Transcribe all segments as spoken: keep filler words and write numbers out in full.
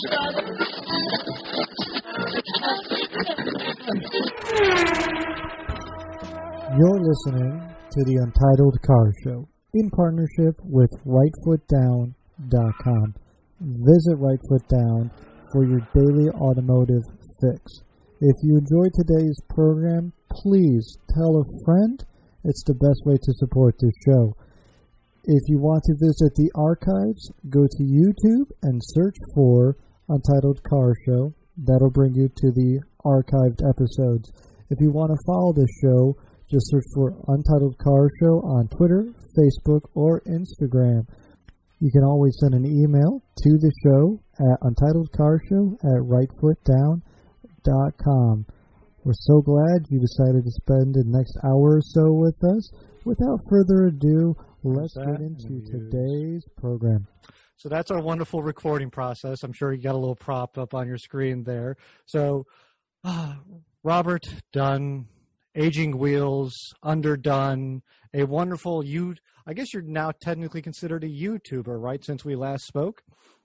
You're listening to the Untitled Car Show in partnership with right foot down dot com. Visit Right Foot Down for your daily automotive fix. If you enjoyed today's program, please tell a friend. It's the best way to support this show. If you want to visit the archives, go to YouTube and search for Untitled Car Show. That'll bring you to the archived episodes. If you want to follow the show, just search for Untitled Car Show on Twitter, Facebook, or Instagram. You can always send an email to the show at untitledcarshow at right foot down dot com. We're so glad you decided to spend the next hour or so with us. Without further ado, let's get into today's program. So that's our wonderful recording process. I'm sure you got a little prop up on your screen there. So uh, Robert Dunn, Aging Wheels, Underdone, a wonderful, you. I guess you're now technically considered a YouTuber, right, since we last spoke?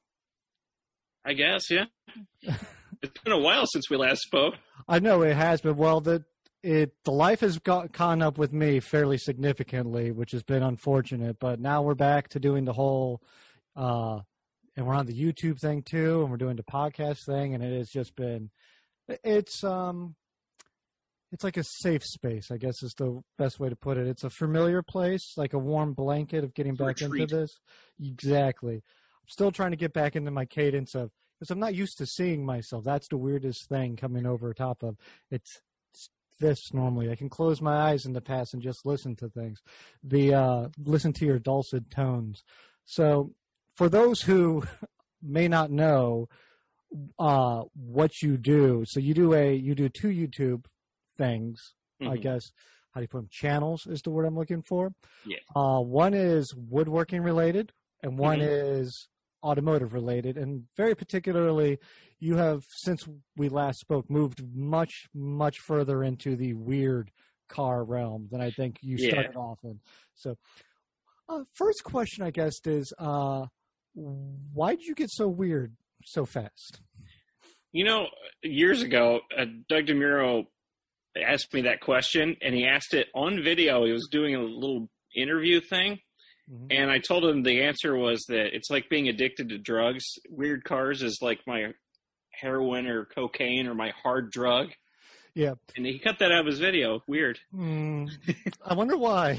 I guess, yeah. It's been a while since we last spoke. I know it has been. Well, the it the life has got, gone up with me fairly significantly, which has been unfortunate. But now we're back to doing the whole, uh, and we're on the YouTube thing too, and we're doing the podcast thing, and it has just been, it's um, it's like a safe space, I guess is the best way to put it. It's a familiar place, like a warm blanket of getting back into this. Exactly. I'm still trying to get back into my cadence of, because I'm not used to seeing myself. That's the weirdest thing coming over top of it's, it's this normally. I can close my eyes in the past and just listen to things. The uh, listen to your dulcet tones. So for those who may not know uh, what you do, so you do a you do two YouTube things, mm-hmm. I guess. How do you put them? Channels is the word I'm looking for. Yeah. Uh, one is woodworking related, and one mm-hmm. is automotive related, and very particularly, you have, since we last spoke, moved much, much further into the weird car realm than I think you started yeah. off in. So, uh, first question, I guess, is uh, why did you get so weird so fast? You know, years ago, uh, Doug DeMuro asked me that question, and he asked it on video. He was doing a little interview thing. Mm-hmm. And I told him the answer was that it's like being addicted to drugs. Weird cars is like my heroin or cocaine or my hard drug. Yeah. And he cut that out of his video. Weird. Mm, I wonder why.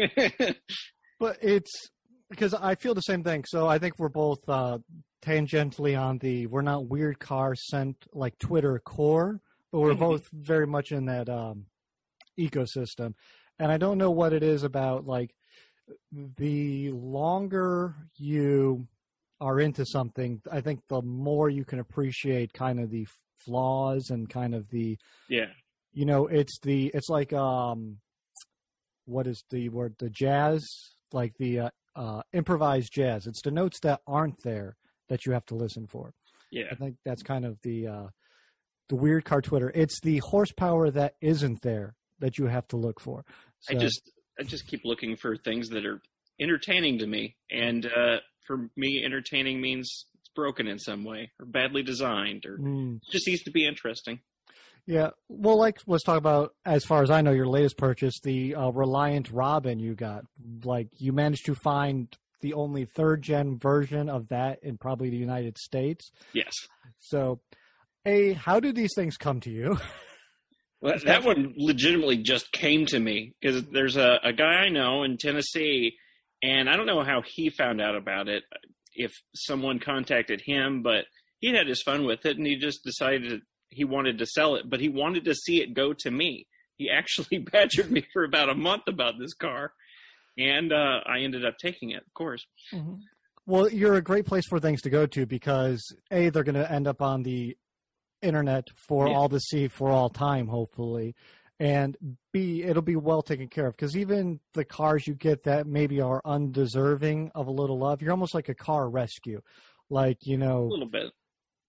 But it's because I feel the same thing. So I think we're both uh, tangentially on the, we're not weird car sent like Twitter core, but we're mm-hmm. both very much in that um, ecosystem. And I don't know what it is about like, the longer you are into something, I think the more you can appreciate kind of the flaws and kind of the, yeah, you know, it's the, it's like, um, what is the word, the jazz, like the uh, uh, improvised jazz. It's the notes that aren't there that you have to listen for. Yeah. I think that's kind of the, uh, the weird car Twitter. It's the horsepower that isn't there that you have to look for. So, I just, I just keep looking for things that are entertaining to me. And uh, for me, entertaining means it's broken in some way or badly designed or mm. it just needs to be interesting. Yeah. Well, like let's talk about, as far as I know, your latest purchase, the uh, Reliant Robin you got. Like you managed to find the only third gen version of that in probably the United States. Yes. So, A, how do these things come to you? Well, that one legitimately just came to me because there's a, a guy I know in Tennessee, and I don't know how he found out about it, if someone contacted him, but he had his fun with it, and he just decided he wanted to sell it, but he wanted to see it go to me. He actually badgered me for about a month about this car, and uh, I ended up taking it, of course. Mm-hmm. Well, you're a great place for things to go to because, A, they're going to end up on the internet for yeah. all to see for all time, hopefully, and B, it'll be well taken care of because even the cars you get that maybe are undeserving of a little love, you're almost like a car rescue, like, you know, a little bit.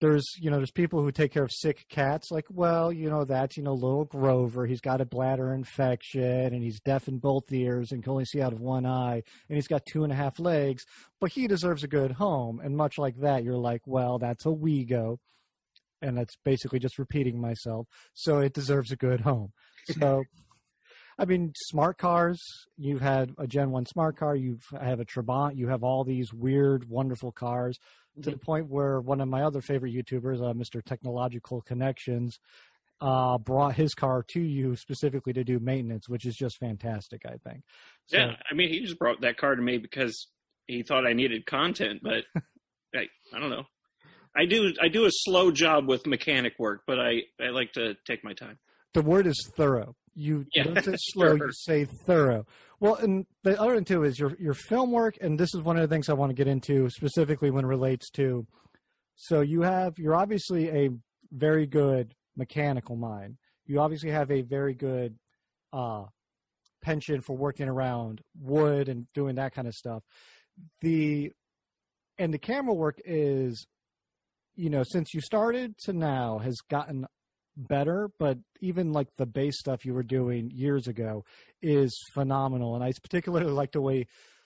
there's, you know, there's people who take care of sick cats. Like, well, you know, that's, you know, little Grover. He's got a bladder infection and he's deaf in both ears and can only see out of one eye and he's got two and a half legs, but he deserves a good home. And much like that, you're like, well, that's a Wego. And that's basically just repeating myself. So it deserves a good home. So, I mean, smart cars, you've had a Gen one smart car, you have a Trabant, you have all these weird, wonderful cars, mm-hmm. to the point where one of my other favorite YouTubers, uh, Mister Technological Connections, uh, brought his car to you specifically to do maintenance, which is just fantastic, I think. So, yeah, I mean, he just brought that car to me because he thought I needed content, but I, I don't know. I do I do a slow job with mechanic work, but I, I like to take my time. The word is thorough. You yeah. don't say slow, Sure. you say thorough. Well, and the other thing, too, is your your film work, and this is one of the things I want to get into specifically when it relates to, so you have, you're obviously a very good mechanical mind. You obviously have a very good uh, penchant for working around wood and doing that kind of stuff. The And the camera work is, you know, since you started to now has gotten better, but even like the base stuff you were doing years ago is phenomenal. And I particularly like the way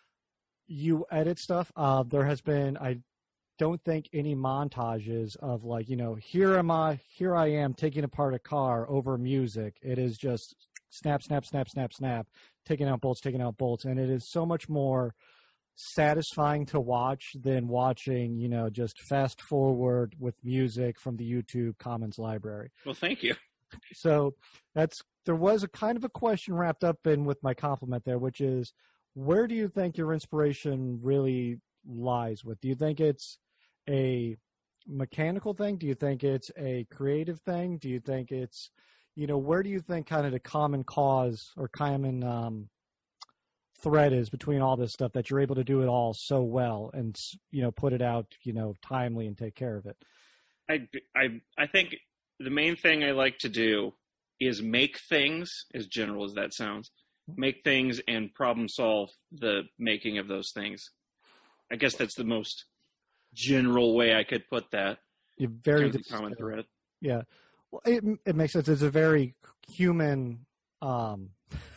you edit stuff. Uh, there has been, I don't think, any montages of like, you know, here am I, here I am taking apart a car over music. It is just snap, snap, snap, snap, snap, taking out bolts, taking out bolts. And it is so much more satisfying to watch than watching, you know, just fast forward with music from the YouTube Commons library. Well, thank you. So that's, there was a kind of a question wrapped up in with my compliment there, which is, where do you think your inspiration really lies with? Do you think it's a mechanical thing? Do you think it's a creative thing? Do you think it's, you know, where do you think kind of the common cause or common, um, thread is between all this stuff that you're able to do it all so well and, you know, put it out, you know, timely and take care of it? I, I, I think the main thing I like to do is make things, as general as that sounds, make things and problem solve the making of those things. I guess that's the most general way I could put that. You're very common thread. Yeah. Well, it, it makes sense. It's a very human, um,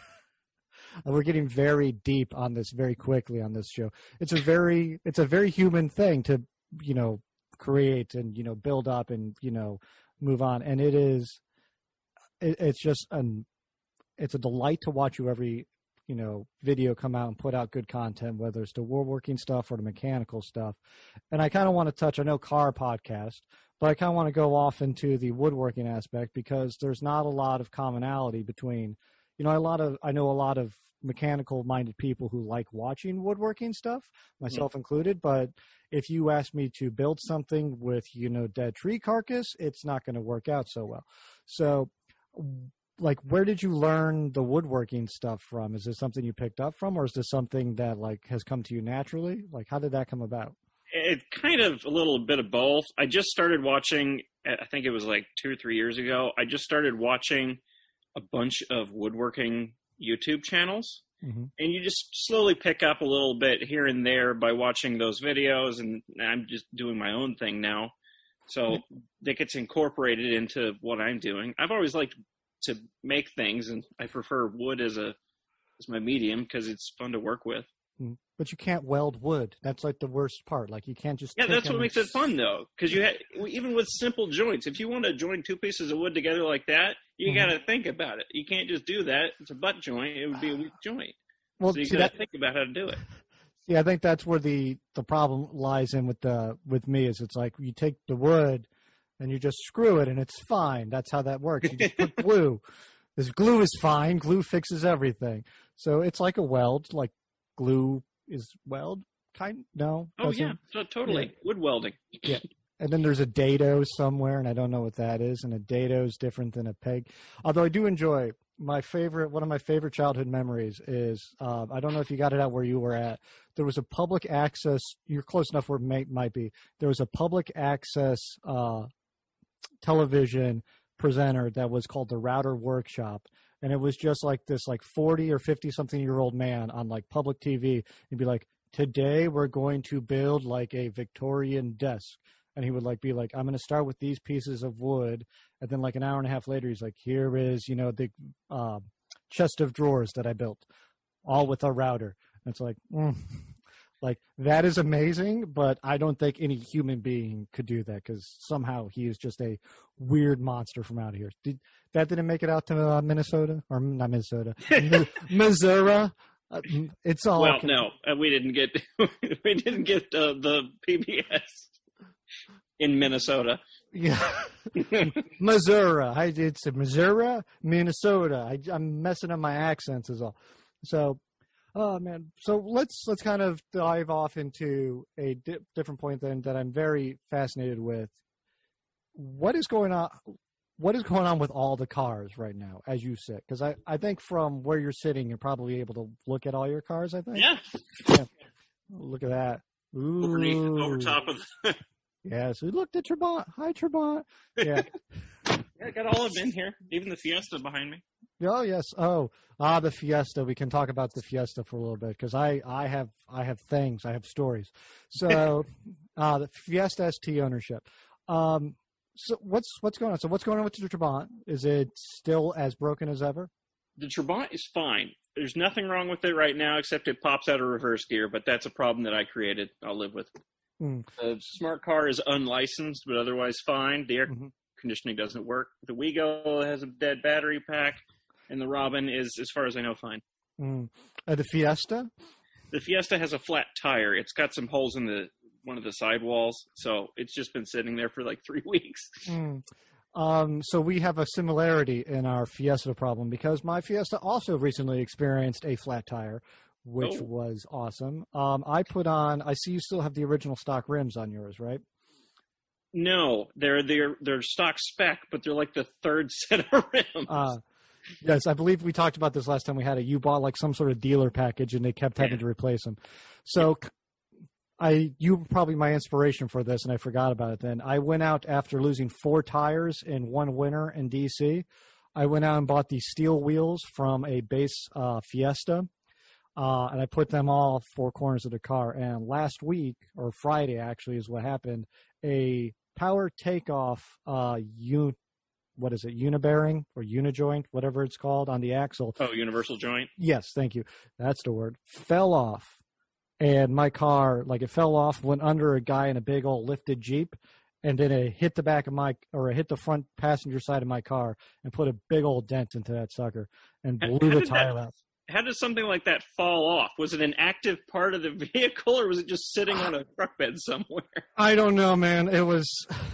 we're getting very deep on this very quickly on this show. It's a very, it's a very human thing to, you know, create and, you know, build up and, you know, move on. And it is, it, it's just an, it's a delight to watch you every, you know, video come out and put out good content, whether it's the woodworking stuff or the mechanical stuff. And I kind of want to touch, I know car podcast, but I kind of want to go off into the woodworking aspect because there's not a lot of commonality between, you know, a lot of, I know a lot of mechanical minded people who like watching woodworking stuff, myself mm-hmm. included. But if you ask me to build something with, you know, dead tree carcass, it's not going to work out so well. So like, where did you learn the woodworking stuff from? Is this something you picked up from, or is this something that like has come to you naturally? Like, how did that come about? It's kind of a little bit of both. I just started watching, I think it was like two or three years ago. I just started watching a bunch of woodworking YouTube channels, mm-hmm. and you just slowly pick up a little bit here and there by watching those videos. And I'm just doing my own thing now. So that gets incorporated into what I'm doing. I've always liked to make things, and I prefer wood as a, as my medium because it's fun to work with. But you can't weld wood. That's like the worst part. Like you can't just. Yeah, that's what makes it fun though. Because you ha- even with simple joints, if you want to join two pieces of wood together like that, you mm-hmm. got to think about it. You can't just do that. It's a butt joint. It would be a weak joint. Well, so you got to think about how to do it. Yeah, I think that's where the, the problem lies in with the with me is it's like you take the wood and you just screw it and it's fine. That's how that works. You just put glue. This glue is fine. Glue fixes everything. So it's like a weld. Like glue is weld kind no oh yeah so totally yeah. Wood welding. Yeah, and then there's a dado somewhere and I don't know what that is, and a dado is different than a peg, although I do enjoy my favorite one of my favorite childhood memories is uh, I don't know if you got it out where you were at. There was a public access, you're close enough where it may, might be there was a public access uh, television presenter that was called the Router Workshop. And it was just like this, like forty or fifty something year old man on like public T V and be like, today we're going to build like a Victorian desk. and he would like be like, I'm going to start with these pieces of wood, and then like an hour and a half later, he's like, here is, you know, the uh, chest of drawers that I built, all with a router. And it's like, mm. Like, that is amazing, but I don't think any human being could do that because somehow he is just a weird monster from out here. Did, that didn't make it out to uh, Minnesota? Or not Minnesota. Missouri? Uh, it's all... Well, no, uh, we didn't get we didn't get uh, the P B S in Minnesota. Yeah. Missouri. I, it's Missouri, Minnesota. I, I'm messing up my accents is all. So... Oh man! So let's let's kind of dive off into a di- different point then that I'm very fascinated with. What is going on? What is going on with all the cars right now as you sit? Because I, I think from where you're sitting, you're probably able to look at all your cars. I think. Yeah. Yeah. Look at that. Ooh. Overneath, over top of. The... Yeah. So we looked at Trabant. Hi, Trabant. Yeah. Yeah, I got all of them in here. Even the Fiesta behind me. Oh yes. Oh, ah, the Fiesta. We can talk about the Fiesta for a little bit because I, I have, I have things. I have stories. So, uh, the Fiesta S T ownership. Um, so what's what's going on? So what's going on with the Trabant? Is it still as broken as ever? The Trabant is fine. There's nothing wrong with it right now except it pops out of reverse gear. But that's a problem that I created. I'll live with. Mm. The smart car is unlicensed, but otherwise fine. The air mm-hmm. conditioning doesn't work. The Wego has a dead battery pack. And the Robin is, as far as I know, fine. Mm. Uh, the Fiesta? The Fiesta has a flat tire. It's got some holes in the one of the sidewalls, so it's just been sitting there for like three weeks. Mm. Um, so we have a similarity in our Fiesta problem because my Fiesta also recently experienced a flat tire, which oh. was awesome. Um, I put on, I see you still have the original stock rims on yours, right? No, they're they're they're stock spec, but they're like the third set of rims. Uh, Yes, I believe we talked about this last time we had it. You bought like some sort of dealer package, and they kept having yeah. to replace them. So, I you were probably my inspiration for this, and I forgot about it. Then I went out after losing four tires in one winter in D C. I went out and bought these steel wheels from a base uh, Fiesta, uh, and I put them all four corners of the car. And last week, or Friday actually, is what happened. A power takeoff uh, unit. What is it, unibearing or unijoint, whatever it's called, on the axle. Oh, universal joint? Yes, thank you. That's the word. Fell off. And my car, like it fell off, went under a guy in a big old lifted Jeep, and then it hit the back of my, or it hit the front passenger side of my car and put a big old dent into that sucker and blew how, how the tire that, out. How does something like that fall off? Was it an active part of the vehicle, or was it just sitting on a truck bed somewhere? I don't know, man. It was...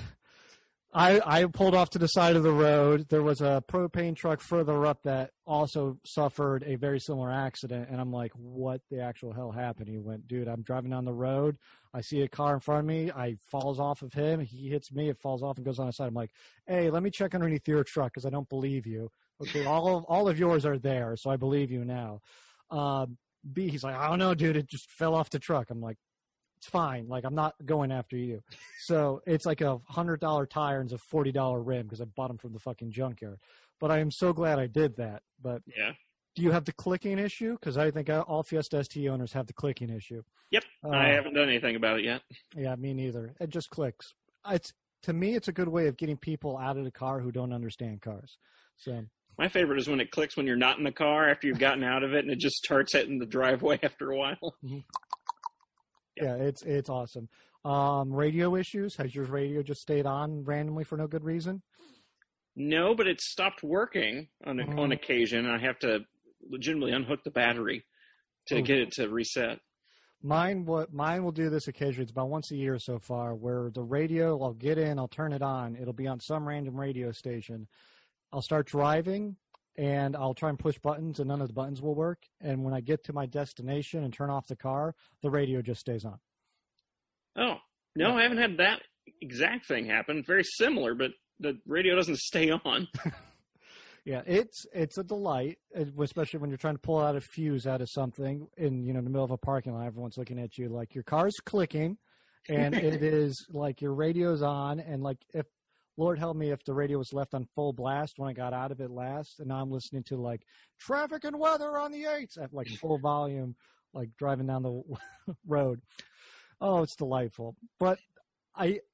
I, I pulled off to the side of the road. There was a propane truck further up that also suffered a very similar accident. And I'm like, what the actual hell happened? He went, dude, I'm driving down the road. I see a car in front of me. I falls off of him. He hits me. It falls off and goes on the side. I'm like, hey, let me check underneath your truck because I don't believe you. Okay, all of, all of yours are there, so I believe you now. Um, B, he's like, I don't know, dude. It just fell off the truck. I'm like, it's fine. Like, I'm not going after you. So it's like a one hundred dollars tire and it's a forty dollars rim because I bought them from the fucking junkyard. But I am so glad I did that. But yeah. Do you have the clicking issue? Because I think all Fiesta S T owners have the clicking issue. Yep. Uh, I haven't done anything about it yet. Yeah, me neither. It just clicks. It's to me, it's a good way of getting people out of the car who don't understand cars. So my favorite is when it clicks when you're not in the car after you've gotten out of it and it just starts hitting the driveway after a while. Mm-hmm. Yeah, it's it's awesome. Um, radio issues? Has your radio just stayed on randomly for no good reason? No, but it stopped working on mm. on occasion. I have to legitimately unhook the battery to mm. get it to reset. Mine, what mine will do this occasionally. It's about once a year so far, where the radio, I'll get in, I'll turn it on. It'll be on some random radio station. I'll start driving, and I'll try and push buttons, and none of the buttons will work. And when I get to my destination and turn off the car, the radio just stays on. Oh, no, yeah. I haven't had that exact thing happen. Very similar, but the radio doesn't stay on. Yeah, it's it's a delight, especially when you're trying to pull out a fuse out of something in, you know, the middle of a parking lot. Everyone's looking at you like your car's clicking, and it is like your radio's on, and like if Lord help me if the radio was left on full blast when I got out of it last, and now I'm listening to, like, traffic and weather on the eights at, like, full volume, like, driving down the road. Oh, it's delightful. But I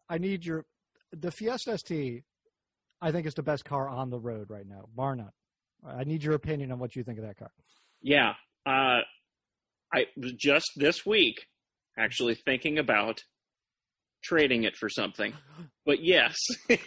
I need your the Fiesta S T. I think is the best car on the road right now, bar none. I need your opinion on what you think of that car. Yeah, uh, I was just this week actually thinking about trading it for something, but yes,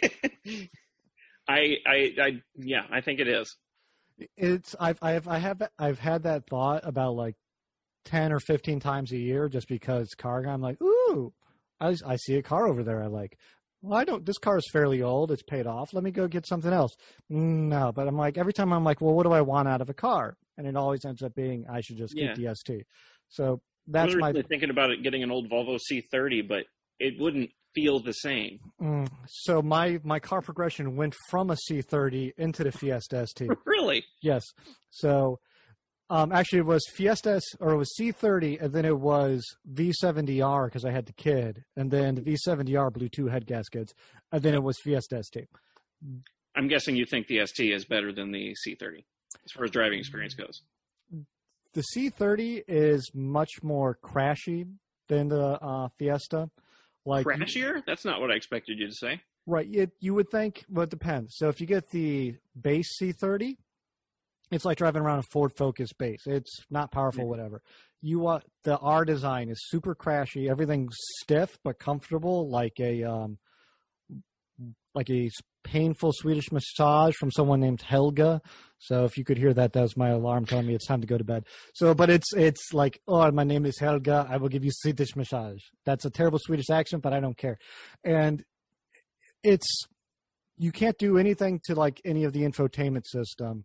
I, I, I, yeah, I think it is. It's I've I've I have I've had that thought about like ten or fifteen times a year, just because car guy. I'm like, ooh, I I see a car over there I like. Well, I don't. This car is fairly old. It's paid off. Let me go get something else. No, but I'm like every time I'm like, well, what do I want out of a car? And it always ends up being I should just Yeah. get the S T. So that's I was my really thinking about it, getting an old Volvo C thirty, but it wouldn't feel the same. mm, so my my car progression went from a C thirty into the Fiesta S T. Really? Yes. So um, actually, it was Fiesta S- or it was C thirty, and then it was V seventy R because I had the kid, and then the V seventy R blew two head gaskets, and then it was Fiesta S T. I'm guessing you think the S T is better than the C thirty as far as driving experience goes. The C thirty is much more crashy than the uh, Fiesta. Like Crashier? That's not what I expected you to say. right, it, you would think, well, it depends. So if you get the base C thirty, it's like driving around a Ford Focus base. It's not powerful, Yeah. whatever. You want the R design is super crashy. Everything's stiff but comfortable, like a um, like a painful Swedish massage from someone named Helga. So if you could hear that, that was my alarm telling me it's time to go to bed. So, but it's it's like, oh, my name is Helga. I will give you Swedish massage. That's a terrible Swedish accent, but I don't care. And it's you can't do anything to like any of the infotainment system.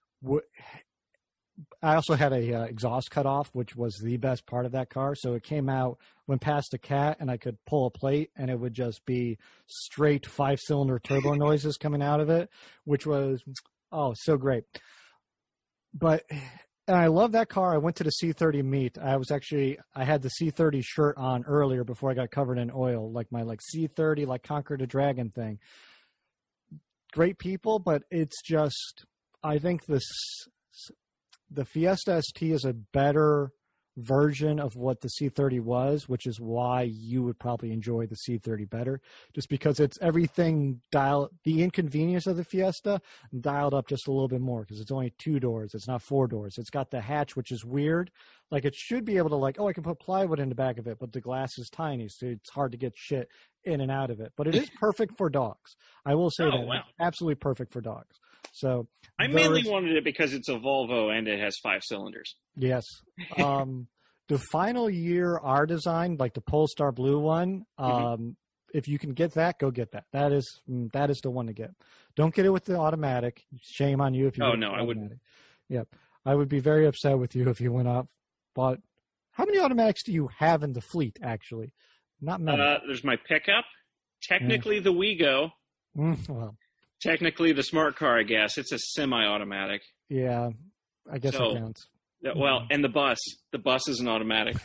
I also had a uh, exhaust cutoff, which was the best part of that car. So it came out, went past a cat, and I could pull a plate, and it would just be straight five-cylinder turbo noises coming out of it, which was, oh, so great. But and I love that car. I went to the C thirty meet. I was actually, I had the C thirty shirt on earlier before I got covered in oil, like my like C thirty, like Conquer the Dragon thing. Great people, but it's just, I think this the Fiesta S T is a better version of what the C thirty was, which is why you would probably enjoy the C thirty better, just because it's everything dialed, the inconvenience of the Fiesta dialed up just a little bit more, because it's only two doors. It's not four doors. It's got the hatch, which is weird. Like it should be able to like, oh, I can put plywood in the back of it, but the glass is tiny, so it's hard to get shit in and out of it. But it is perfect for dogs. I will say Oh, that. wow. It's absolutely perfect for dogs. So I there mainly is- wanted it because it's a Volvo and it has five cylinders. Yes. Um, the final year R design, like the Polestar Blue one, um, Mm-hmm. if you can get that, go get that. That is that is the one to get. Don't get it with the automatic. Shame on you if you. Oh, get no, the I wouldn't. automatic. Yep. I would be very upset with you if you went up. But how many automatics do you have in the fleet, actually? Not many. Uh, there's my pickup, technically the Wego, Mm, well, technically the smart car, I guess. It's a semi-automatic. yeah, I guess So- it counts. Yeah, Well, and the bus. The bus is an automatic.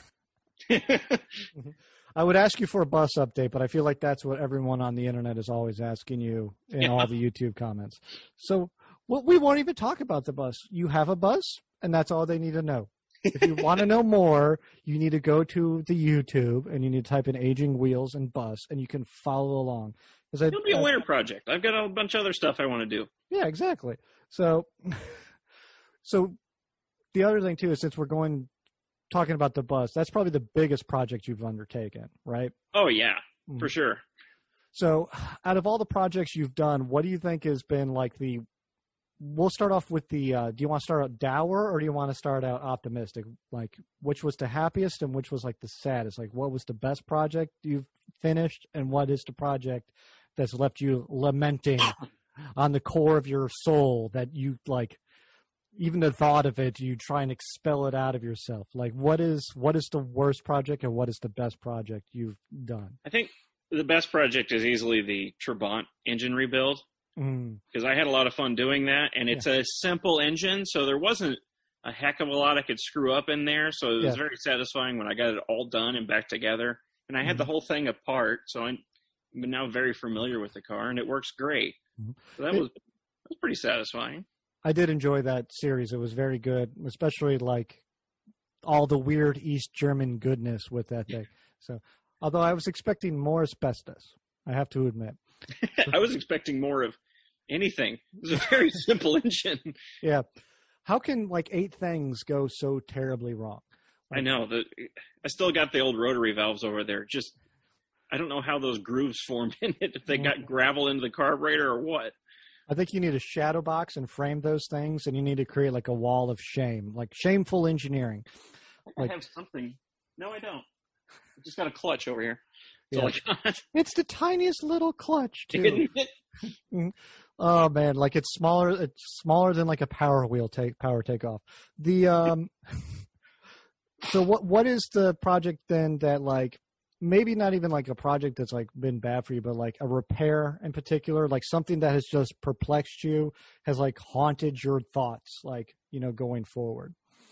I would ask you for a bus update, but I feel like that's what everyone on the internet is always asking you in Yeah. all the YouTube comments. So well, we won't even talk about the bus. You have a bus, and that's all they need to know. If you want to know more, you need to go to the YouTube, and you need to type in aging wheels and bus, and you can follow along. 'Cause I- It'll be a I- winter project. I've got a bunch of other stuff I want to do. Yeah, exactly. So, so the other thing too is since we're going talking about the bus, that's probably the biggest project you've undertaken, right? Oh, yeah, Mhm. for sure. So, out of all the projects you've done, what do you think has been like the? We'll start off with the. Uh, do you want to start out dour or do you want to start out optimistic? Like, which was the happiest and which was like the saddest? Like, what was the best project you've finished, and what is the project that's left you lamenting on the core of your soul that you like? Even the thought of it, you try and expel it out of yourself. Like, what is what is the worst project and what is the best project you've done? I think the best project is easily the Trabant engine rebuild, Mm, because I had a lot of fun doing that, and it's a simple engine, so there wasn't a heck of a lot I could screw up in there, so it was Yeah. very satisfying when I got it all done and back together. And I had Mhm. the whole thing apart, so I'm now very familiar with the car, and it works great. Mhm. So that It- was, that was pretty satisfying. I did enjoy that series. It was very good, especially like all the weird East German goodness with that thing. So, although I was expecting more asbestos, I have to admit. I was expecting more of anything. It was a very simple engine. Yeah. How can like eight things go so terribly wrong? Like, I know that I still got the old rotary valves over there. Just, I don't know how those grooves formed in it, if they got gravel into the carburetor or what. I think you need a shadow box and frame those things, and you need to create like a wall of shame, like shameful engineering. Like, I have something. No, I don't. I just got a clutch over here. That's Yeah. all I got. It's the tiniest little clutch, too. Oh man, like it's smaller. It's smaller than like a power wheel take power takeoff. The um. So what what is the project then that like maybe not even like a project that's like been bad for you, but like a repair in particular, like something that has just perplexed you, has like haunted your thoughts, like, you know, going forward?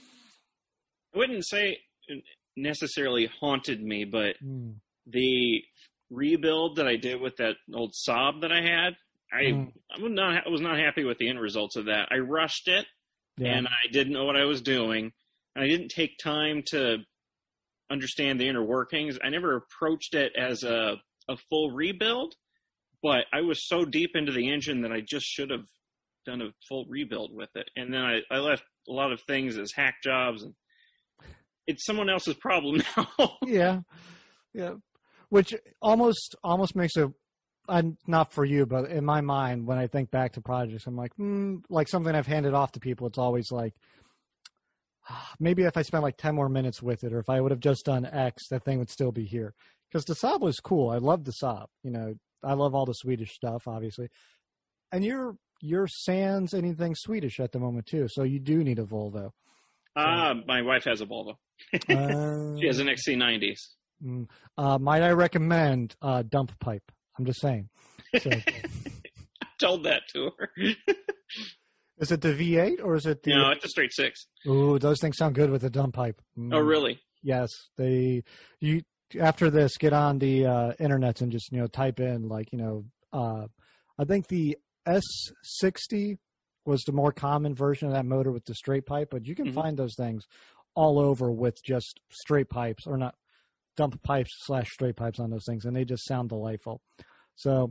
I wouldn't say necessarily haunted me, but Mm. the rebuild that I did with that old Saab that I had, I, Mm. I was not I was not happy with the end results of that. I rushed it, Yeah. and I didn't know what I was doing, and I didn't take time to understand the inner workings. I never approached it as a a full rebuild, but I was so deep into the engine that I just should have done a full rebuild with it. And then I, I left a lot of things as hack jobs, and it's someone else's problem now. Yeah. Yeah. Which almost almost makes it, uh, not for you, but in my mind, when I think back to projects, I'm like, hmm, like something I've handed off to people, it's always like, maybe if I spent like ten more minutes with it, or if I would have just done X, that thing would still be here. Because the Saab was cool. I love the Saab. You know, I love all the Swedish stuff, obviously. And you're you're sans anything Swedish at the moment too, so you do need a Volvo. Ah, uh, my wife has a Volvo. uh, She has an X C ninety. Uh, might I recommend uh, dump pipe? I'm just saying. So, I told that to her. Is it the V eight or is it the? No, it's a straight six. Ooh, those things sound good with the dump pipe. Mm. Oh, really? Yes, they. You after this, get on the uh, internet and just you know type in like you know. Uh, I think the S sixty was the more common version of that motor with the straight pipe, but you can mm-hmm. find those things all over with just straight pipes or not dump pipes slash straight pipes on those things, and they just sound delightful. So,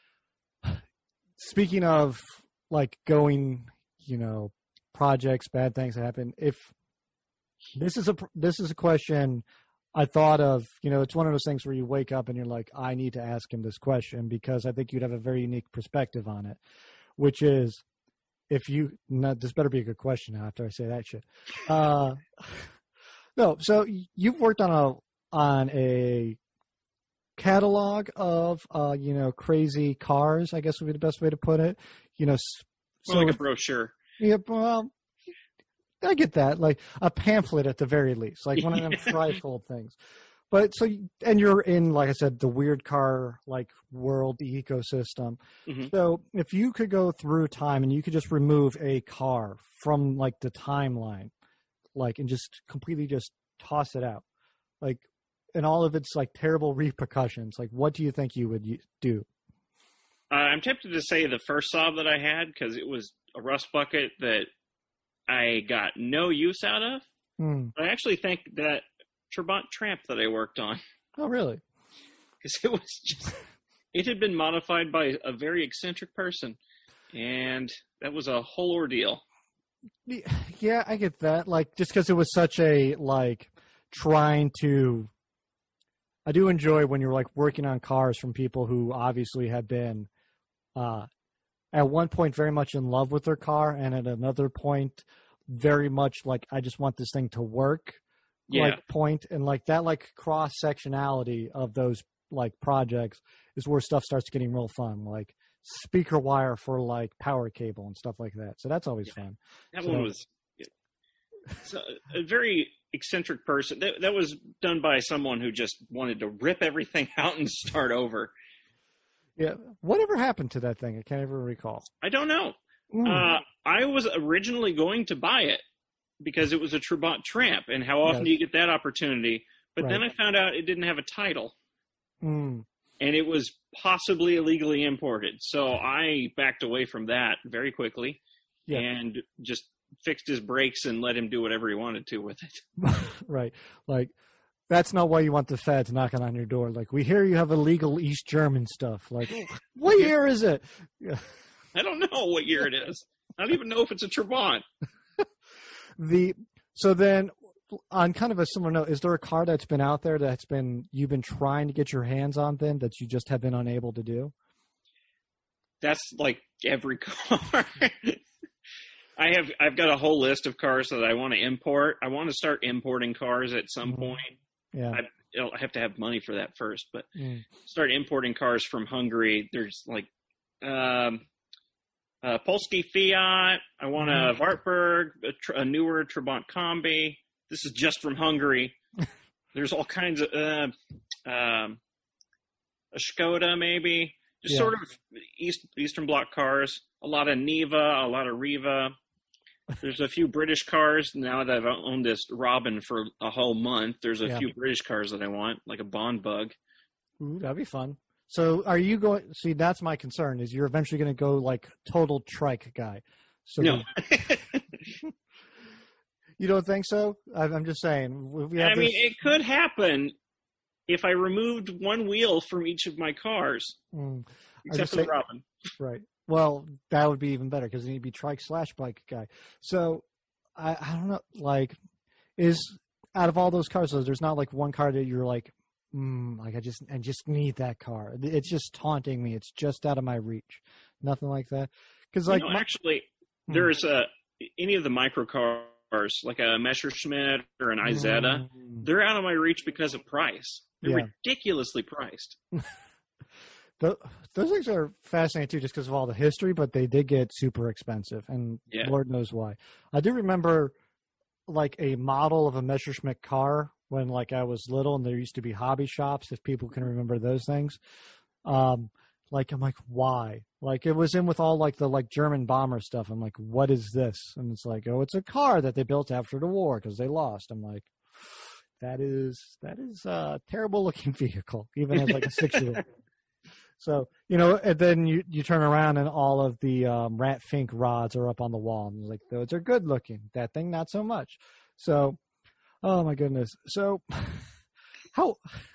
speaking of like going, you know, projects, bad things that happen. If this is a this is a question I thought of, you know, it's one of those things where you wake up and you're like, I need to ask him this question because I think you'd have a very unique perspective on it, which is if you, no, this better be a good question now after I say that shit. Uh, no, so you've worked on a, on a catalog of, uh, you know, crazy cars, I guess would be the best way to put it. You know, so well, like a brochure. Yeah, well, I get that, like a pamphlet at the very least, like one of them trifold things. But so, and you're in, like I said, the weird car like world, the ecosystem. Mm-hmm. So if you could go through time and you could just remove a car from like the timeline, like and just completely just toss it out, like, and all of its like terrible repercussions, like what do you think you would do? Uh, I'm tempted to say the first Saab that I had because it was a rust bucket that I got no use out of. Mm. I actually think that Trabant Tramp that I worked on. Oh, really? Because it was just, it had been modified by a very eccentric person, and that was a whole ordeal. Yeah, I get that. Like, just because it was such a, like, trying to, I do enjoy when you're, like, working on cars from people who obviously have been, uh, at one point very much in love with their car, and at another point very much like, I just want this thing to work. Yeah. Like point, and like that like cross sectionality of those like projects is where stuff starts getting real fun, like speaker wire for like power cable and stuff like that. So that's always yeah. fun. That so, one was so a very eccentric person. That, that was done by someone who just wanted to rip everything out and start over. Yeah. Whatever happened to that thing? I can't even recall. I don't know. Mm. Uh, I was originally going to buy it because it was a Trabant Tramp, and how often yes. do you get that opportunity? But right. then I found out it didn't have a title, mm. and it was possibly illegally imported. So I backed away from that very quickly yeah. and just fixed his brakes and let him do whatever he wanted to with it. Right. Like, That's not why you want the feds knocking on your door. Like, we hear you have illegal East German stuff. Like, what year is it? Yeah. I don't know what year it is. I don't even know if it's a Trabant. the so then, on kind of a similar note, is there a car that's been out there that's been you've been trying to get your hands on then that you just have been unable to do? That's like every car. I have I've got a whole list of cars that I want to import. I want to start importing cars at some Mm-hmm. point. Yeah. I, I have to have money for that first, but Mm. start importing cars from Hungary. There's like um, a Polski Fiat. I want a Wartburg, a, tr- a newer Trabant Combi. This is just from Hungary. There's all kinds of uh, um, a Skoda, maybe. Just Yeah. sort of East Eastern Bloc cars. A lot of Niva, a lot of Riva. There's a few British cars now that I've owned this Robin for a whole month. There's a Yeah. few British cars that I want, like a Bond Bug. Ooh, that'd be fun. So, are you going? See, that's my concern. Is you're eventually going to go like total trike guy? So No, you don't think so? I- I'm just saying. We we have I mean this- it could happen if I removed one wheel from each of my cars, Mm, except just for the say- Robin. right. Well, that would be even better because then you'd be trike slash bike guy. So, I, I don't know. Like, is out of all those cars, though, there's not like one car that you're like, mm, like I just I just need that car. It's just taunting me. It's just out of my reach. Nothing like that. Because like you know, my- actually, Hmm. there's a any of the micro cars like a Messerschmitt or an Izetta. Mm. They're out of my reach because of price. They're Yeah. ridiculously priced. Th- those things are fascinating too, just because of all the history. But they did get super expensive, and Yeah. Lord knows why. I do remember like a model of a Messerschmitt car when like I was little, and there used to be hobby shops. If people can remember those things, um, like I'm like, why? Like it was in with all like the like German bomber stuff. I'm like, what is this? And it's like, oh, it's a car that they built after the war because they lost. I'm like, that is that is a terrible looking vehicle, even as like a six year old. So, you know, and then you, you turn around and all of the um, Rat Fink rods are up on the wall. And it's like, those are good looking. That thing, not so much. So, oh my goodness. So, how,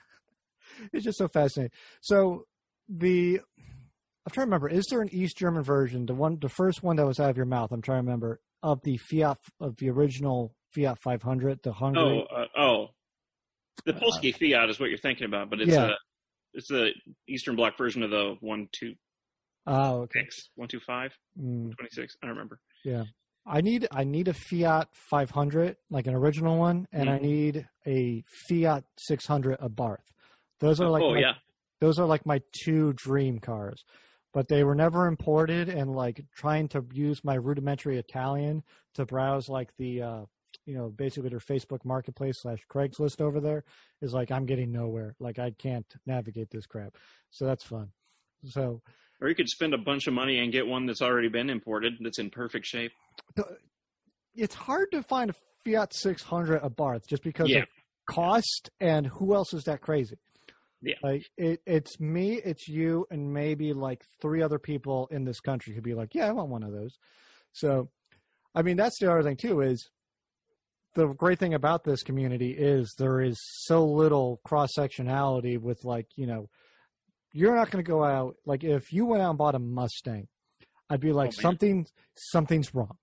it's just so fascinating. So, the, I'm trying to remember, is there an East German version, the one, the first one that was out of your mouth, I'm trying to remember, of the Fiat, of the original Fiat five hundred, the Hungary? Oh, uh, oh, the Polski Fiat is what you're thinking about, but it's Yeah. a it's the Eastern Bloc version of the one two Oh, okay. six, one two five, Mm. twenty six. I don't remember. Yeah. I need I need a Fiat five hundred, like an original one, and I Mhm. need a Fiat six hundred Abarth. Those are like oh my, yeah, those are like my two dream cars. But they were never imported, and like trying to use my rudimentary Italian to browse like the uh you know, basically their Facebook Marketplace slash Craigslist over there is like I'm getting nowhere. Like I can't navigate this crap. So that's fun. So or you could spend a bunch of money and get one that's already been imported that's in perfect shape. the- it's hard to find a Fiat six hundred Abarth just because Yeah. of cost and who else is that crazy? Yeah. Like it, it's me, it's you, and maybe like three other people in this country could be like, yeah, I want one of those. So, I mean, that's the other thing too is the great thing about this community is there is so little cross sectionality with like, you know, you're not going to go out. Like if you went out and bought a Mustang, I'd be like, Oh, man. something, something's wrong.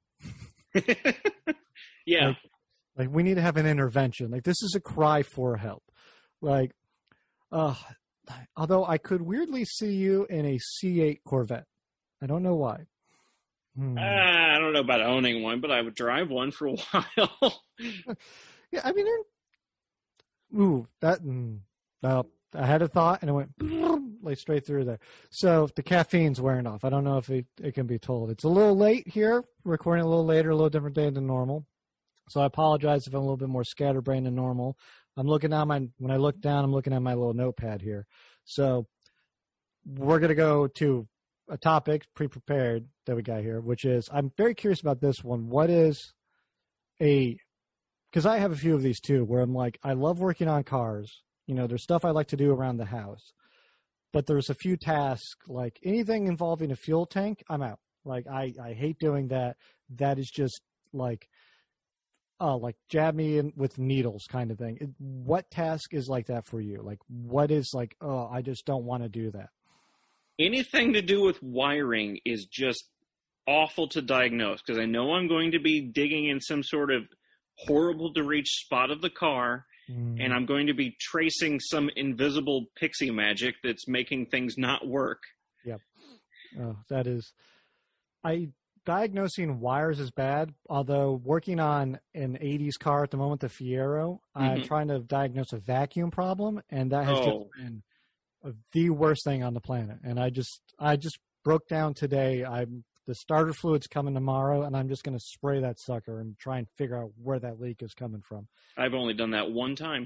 yeah, Like, Like we need to have an intervention. Like this is a cry for help. Like, uh, although I could weirdly see you in a C eight Corvette. I don't know why. Hmm. uh, I don't know about owning one, but I would drive one for a while. Yeah, I mean, they're, ooh, that. Mm, no, I had a thought and it went like straight through there. So the caffeine's wearing off. I don't know if it, it can be told. It's a little late here, recording a little later, a little different day than normal. So I apologize if I'm a little bit more scatterbrained than normal. I'm looking at my, when I look down, I'm looking at my little notepad here. So we're going to go to a topic pre-prepared that we got here, which is, I'm very curious about this one. What is a, because I have a few of these too, where I'm like, I love working on cars. You know, there's stuff I like to do around the house, but there's a few tasks, like anything involving a fuel tank, I'm out. Like I, I hate doing that. That is just like, oh, like jab me in with needles kind of thing. It, what task is like that for you? Like, what is like, oh, I just don't want to do that. Anything to do with wiring is just awful to diagnose because I know I'm going to be digging in some sort of horrible to reach spot of the car, mm. and I'm going to be tracing some invisible pixie magic that's making things not work. Yep. Oh, that is, I diagnosing wires is bad. Although working on an eighties car at the moment, the Fiero, mm-hmm. I'm trying to diagnose a vacuum problem, and that has oh. just been the worst thing on the planet. And I just, I just broke down today. I'm the starter fluid's coming tomorrow, and I'm just going to spray that sucker and try and figure out where that leak is coming from. I've only done that one time.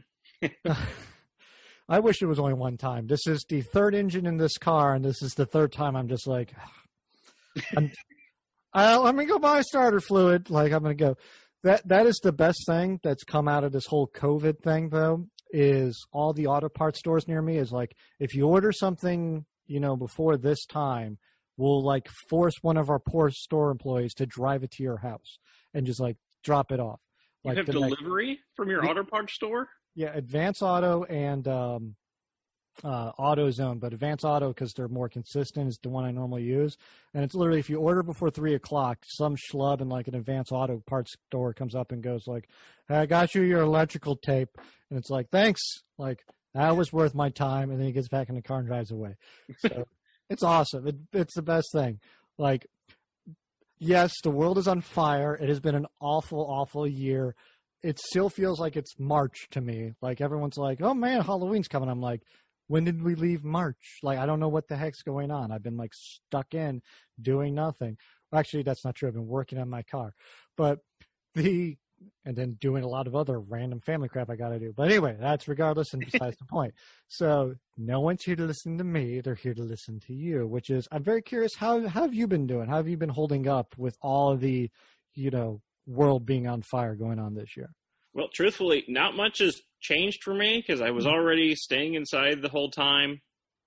I wish it was only one time. This is the third engine in this car, and this is the third time I'm just like, I'm, I, let me go buy starter fluid. Like, I'm going to go. That That is the best thing that's come out of this whole COVID thing, though, is all the auto parts stores near me is like, if you order something, you know, before this time, we'll like force one of our poor store employees to drive it to your house and just like drop it off. Like you have delivery next, from your auto parts store? Yeah, Advance Auto and um, uh, AutoZone, but Advance Auto, because they're more consistent, is the one I normally use. And it's literally, if you order before three o'clock, some schlub in like an Advance Auto parts store comes up and goes like, hey, I got you your electrical tape. And it's like, thanks. Like, that was worth my time. And then he gets back in the car and drives away. So it's awesome. It, it's the best thing. Like, yes, the world is on fire. It has been an awful, awful year. It still feels like it's March to me. Like, everyone's like, oh, man, Halloween's coming. I'm like, when did we leave March? Like, I don't know what the heck's going on. I've been, like, stuck in doing nothing. Actually, that's not true. I've been working on my car. But the – and then doing a lot of other random family crap I got to do. But anyway, that's regardless and besides the point. So no one's here to listen to me. They're here to listen to you, which is – I'm very curious, how, how have you been doing? How have you been holding up with all of the, you know, world being on fire going on this year? Well, truthfully, not much has changed for me because I was already staying inside the whole time.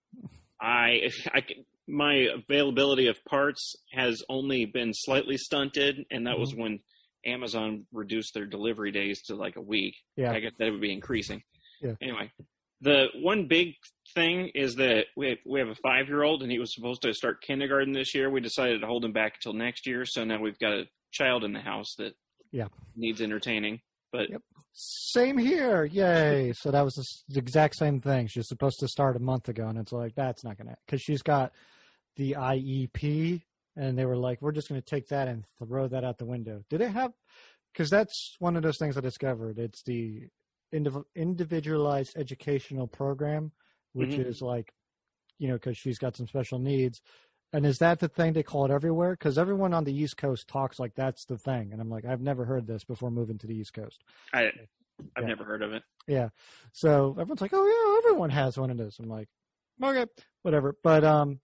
I, I, my availability of parts has only been slightly stunted, and that mm-hmm. was when Amazon reduced their delivery days to like a week. Yeah. I guess that would be increasing. Yeah. Anyway, the one big thing is that we have, we have a five-year-old, and he was supposed to start kindergarten this year. We decided to hold him back until next year, so now we've got a child in the house that yeah. needs entertaining. But yep. Same here. Yay. So that was the exact same thing. She was supposed to start a month ago, and it's like, that's not going to – because she's got the I E P, and they were like, we're just going to take that and throw that out the window. Did it have – because that's one of those things I discovered. It's the indiv- individualized educational program, which mm-hmm. is like, you know, because she's got some special needs. And is that the thing they call it everywhere? Because everyone on the East Coast talks like that's the thing. And I'm like, I've never heard this before moving to the East Coast. I, I've yeah. never heard of it. Yeah. So everyone's like, oh, yeah, everyone has one of those. I'm like, okay, whatever. But um,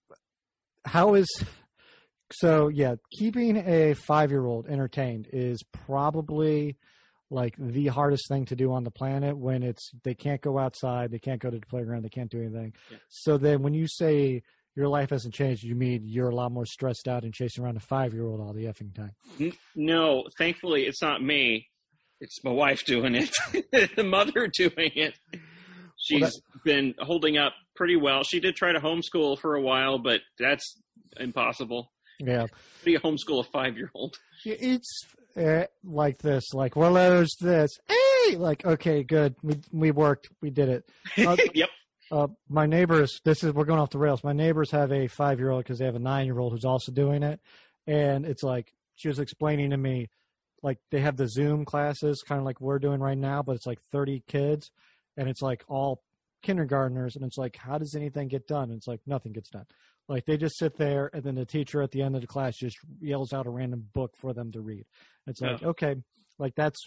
how is – so, yeah, keeping a five-year-old entertained is probably like the hardest thing to do on the planet when it's – they can't go outside. They can't go to the playground. They can't do anything. Yeah. So then when you say – your life hasn't changed, you mean you're a lot more stressed out and chasing around a five-year-old all the effing time. No, thankfully it's not me. It's my wife doing it. The mother doing it. She's well, that... been holding up pretty well. She did try to homeschool for a while, but that's impossible. Yeah. Be a homeschool a five-year-old. It's uh, like this, like, well, there's this. Hey! Like, okay, good. We we worked. We did it. Uh, yep. Uh, my neighbors, this is, we're going off the rails. My neighbors have a five-year-old because they have a nine-year-old who's also doing it. And it's like, she was explaining to me, like, they have the Zoom classes, kind of like we're doing right now, but it's like thirty kids. And it's like all kindergartners. And it's like, how does anything get done? And it's like, nothing gets done. Like, they just sit there, and then the teacher at the end of the class just yells out a random book for them to read. It's like, yeah. okay, like, that's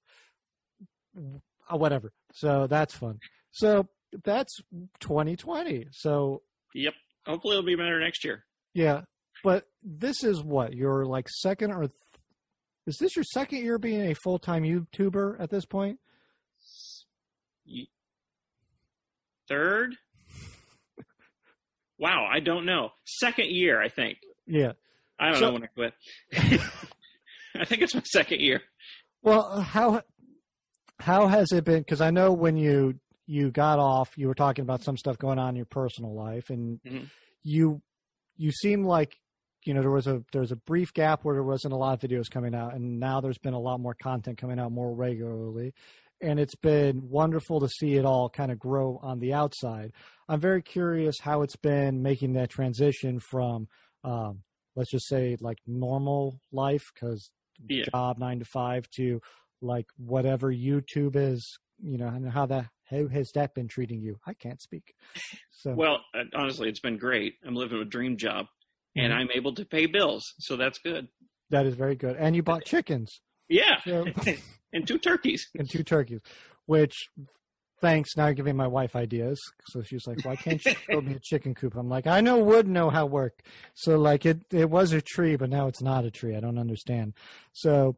uh, whatever. So that's fun. So that's twenty twenty. So yep. Hopefully it'll be better next year. Yeah. But this is what, your like second or th- is this your second year being a full-time YouTuber at this point? Third? Wow, I don't know. Second year, I think. Yeah. I don't so, know when I quit. I think it's my second year. Well, how how has it been? Because I know when you you got off, you were talking about some stuff going on in your personal life, and mm-hmm. you you seem like, you know, there was a there was a brief gap where there wasn't a lot of videos coming out, and now there's been a lot more content coming out more regularly, and it's been wonderful to see it all kind of grow on the outside. I'm very curious how it's been making that transition from, um, let's just say, like normal life, because yeah. job nine to five, to like whatever YouTube is, you know, and how that how has that been treating you? I can't speak. So well, honestly, it's been great. I'm living a dream job. And I'm able to pay bills, so that's good. That is very good. And you bought chickens. Yeah, so, and two turkeys. And two turkeys, which, thanks, now you're giving my wife ideas. So she's like, why can't you build me a chicken coop? I'm like, I know wood know how work. So, like, it, it was a tree, but now it's not a tree. I don't understand. So,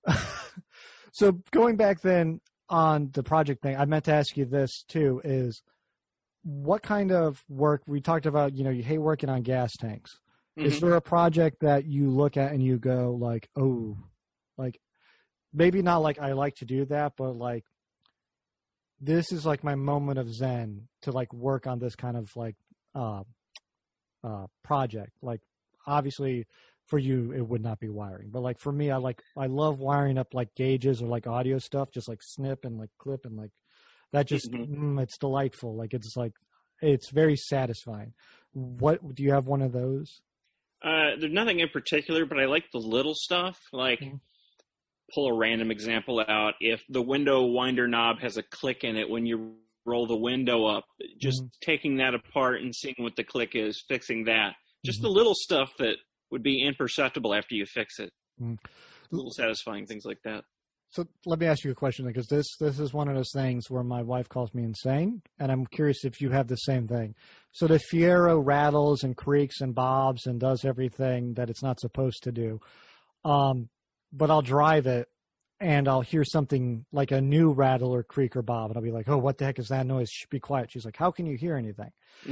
so going back then on the project thing, I meant to ask you this, too, is what kind of work, we talked about, you know, you hate working on gas tanks. Mm-hmm. Is there a project that you look at and you go like, oh, like maybe not like I like to do that, but like this is like my moment of zen to like work on this kind of like uh, uh, project. Like obviously for you, it would not be wiring, but like for me, I like, I love wiring up like gauges or like audio stuff, just like snip and like clip and like that just, mm-hmm. mm, it's delightful. Like it's like, it's very satisfying. What, do you have one of those? Uh, there's nothing in particular, but I like the little stuff, like mm-hmm. pull a random example out. If the window winder knob has a click in it when you roll the window up, just mm-hmm. taking that apart and seeing what the click is, fixing that. Just mm-hmm. the little stuff that would be imperceptible after you fix it. Mm-hmm. A little satisfying, things like that. So let me ask you a question, because this this is one of those things where my wife calls me insane, and I'm curious if you have the same thing. So the Fiero rattles and creaks and bobs and does everything that it's not supposed to do. Um, but I'll drive it, and I'll hear something like a new rattle or creak or bob, and I'll be like, oh, what the heck is that noise? Shh, be quiet. She's like, how can you hear anything?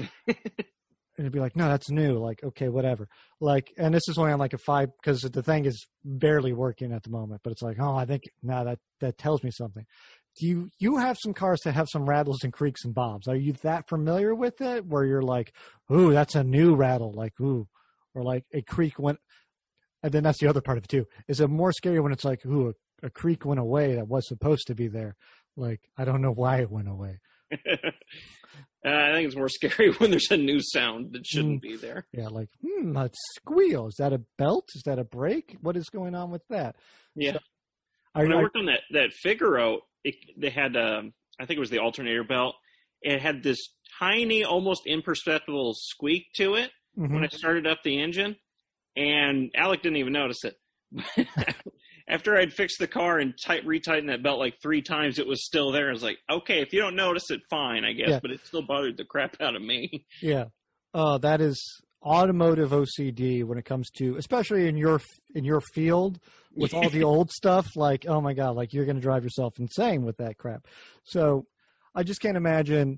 And it'd be like, no, that's new. Like, okay, whatever. Like, and this is only on like a five, because the thing is barely working at the moment, but it's like, oh, I think now that, that tells me something. Do you, you have some cars that have some rattles and creaks and bobs. Are you that familiar with it where you're like, ooh, that's a new rattle? Like, ooh, or like a creak went, and then that's the other part of it too. Is it more scary when it's like, ooh, a, a creak went away that was supposed to be there? Like, I don't know why it went away. Uh, I think it's more scary when there's a new sound that shouldn't mm. be there. Yeah, like, hmm, that squeal. Is that a belt? Is that a brake? What is going on with that? Yeah. So, when I, I worked on that, that Figaro, it, they had, um, I think it was the alternator belt. It had this tiny, almost imperceptible squeak to it mm-hmm. when I started up the engine. And Alec didn't even notice it. After I'd fixed the car and tight, retightened that belt like three times, it was still there. I was like, okay, if you don't notice it, fine, I guess. Yeah. But it still bothered the crap out of me. Yeah. Uh, that is automotive O C D when it comes to, especially in your in your field with all the old stuff. Like, oh, my God, like you're going to drive yourself insane with that crap. So I just can't imagine.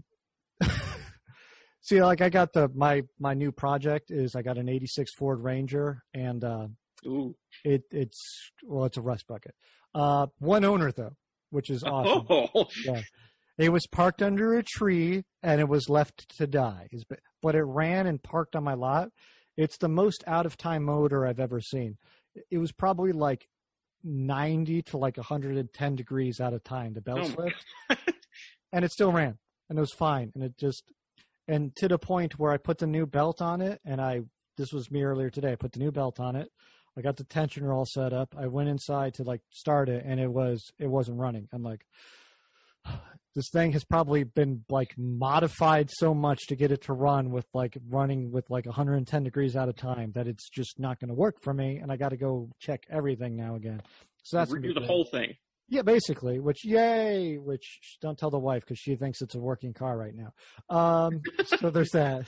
See, like I got the my my new project is I got an eighty-six Ford Ranger, and uh, Ooh. It it's well, it's a rust bucket. Uh, one owner though, which is awesome. Oh. Yeah, it was parked under a tree and it was left to die. But it ran and parked on my lot. It's the most out of time motor I've ever seen. It was probably like ninety to like one hundred ten degrees out of time. The belt oh slipped, and it still ran, and it was fine. And it just and to the point where I put the new belt on it, and I this was me earlier today. I put the new belt on it. I got the tensioner all set up. I went inside to like start it, and it was it wasn't running. I'm like, this thing has probably been like modified so much to get it to run with like running with like one hundred ten degrees out of time that it's just not going to work for me, and I got to go check everything now again. So that's redo the whole thing. Yeah, basically. Which yay! Which don't tell the wife because she thinks it's a working car right now. Um, so there's that.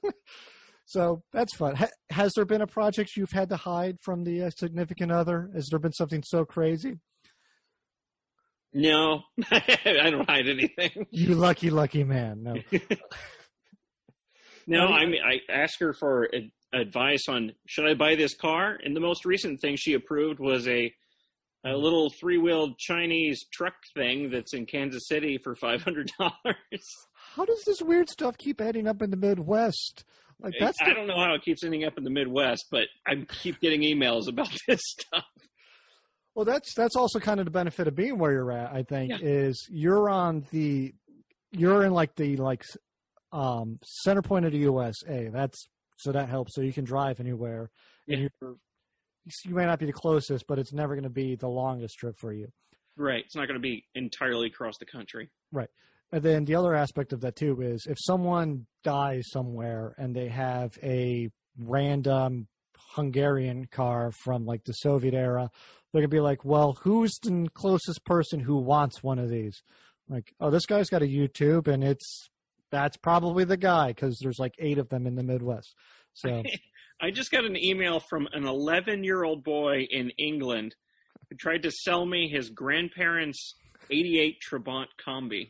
So that's fun. Ha- has there been a project you've had to hide from the uh, significant other? Has there been something so crazy? No, I don't hide anything. You lucky, lucky man. No. No, I mean, I asked her for ad- advice on should I buy this car, and the most recent thing she approved was a a little three-wheeled Chinese truck thing that's in Kansas City for five hundred dollars. How does this weird stuff keep ending up in the Midwest? Like that's I the, don't know how it keeps ending up in the Midwest, but I keep getting emails about this stuff. Well, that's that's also kind of the benefit of being where you're at. I think Yeah. is you're on the you're in like the like um, center point of the U S A. That's so that helps. So you can drive anywhere. Yeah. And you're, you may not be the closest, but it's never going to be the longest trip for you. Right. It's not going to be entirely across the country. Right. And then the other aspect of that too is if someone dies somewhere and they have a random Hungarian car from like the Soviet era, they're going to be like, well, who's the closest person who wants one of these? Like, oh, this guy's got a YouTube and it's, that's probably the guy because there's like eight of them in the Midwest. So I just got an email from an eleven-year-old boy in England who tried to sell me his grandparents' eighty-eight Trabant Combi.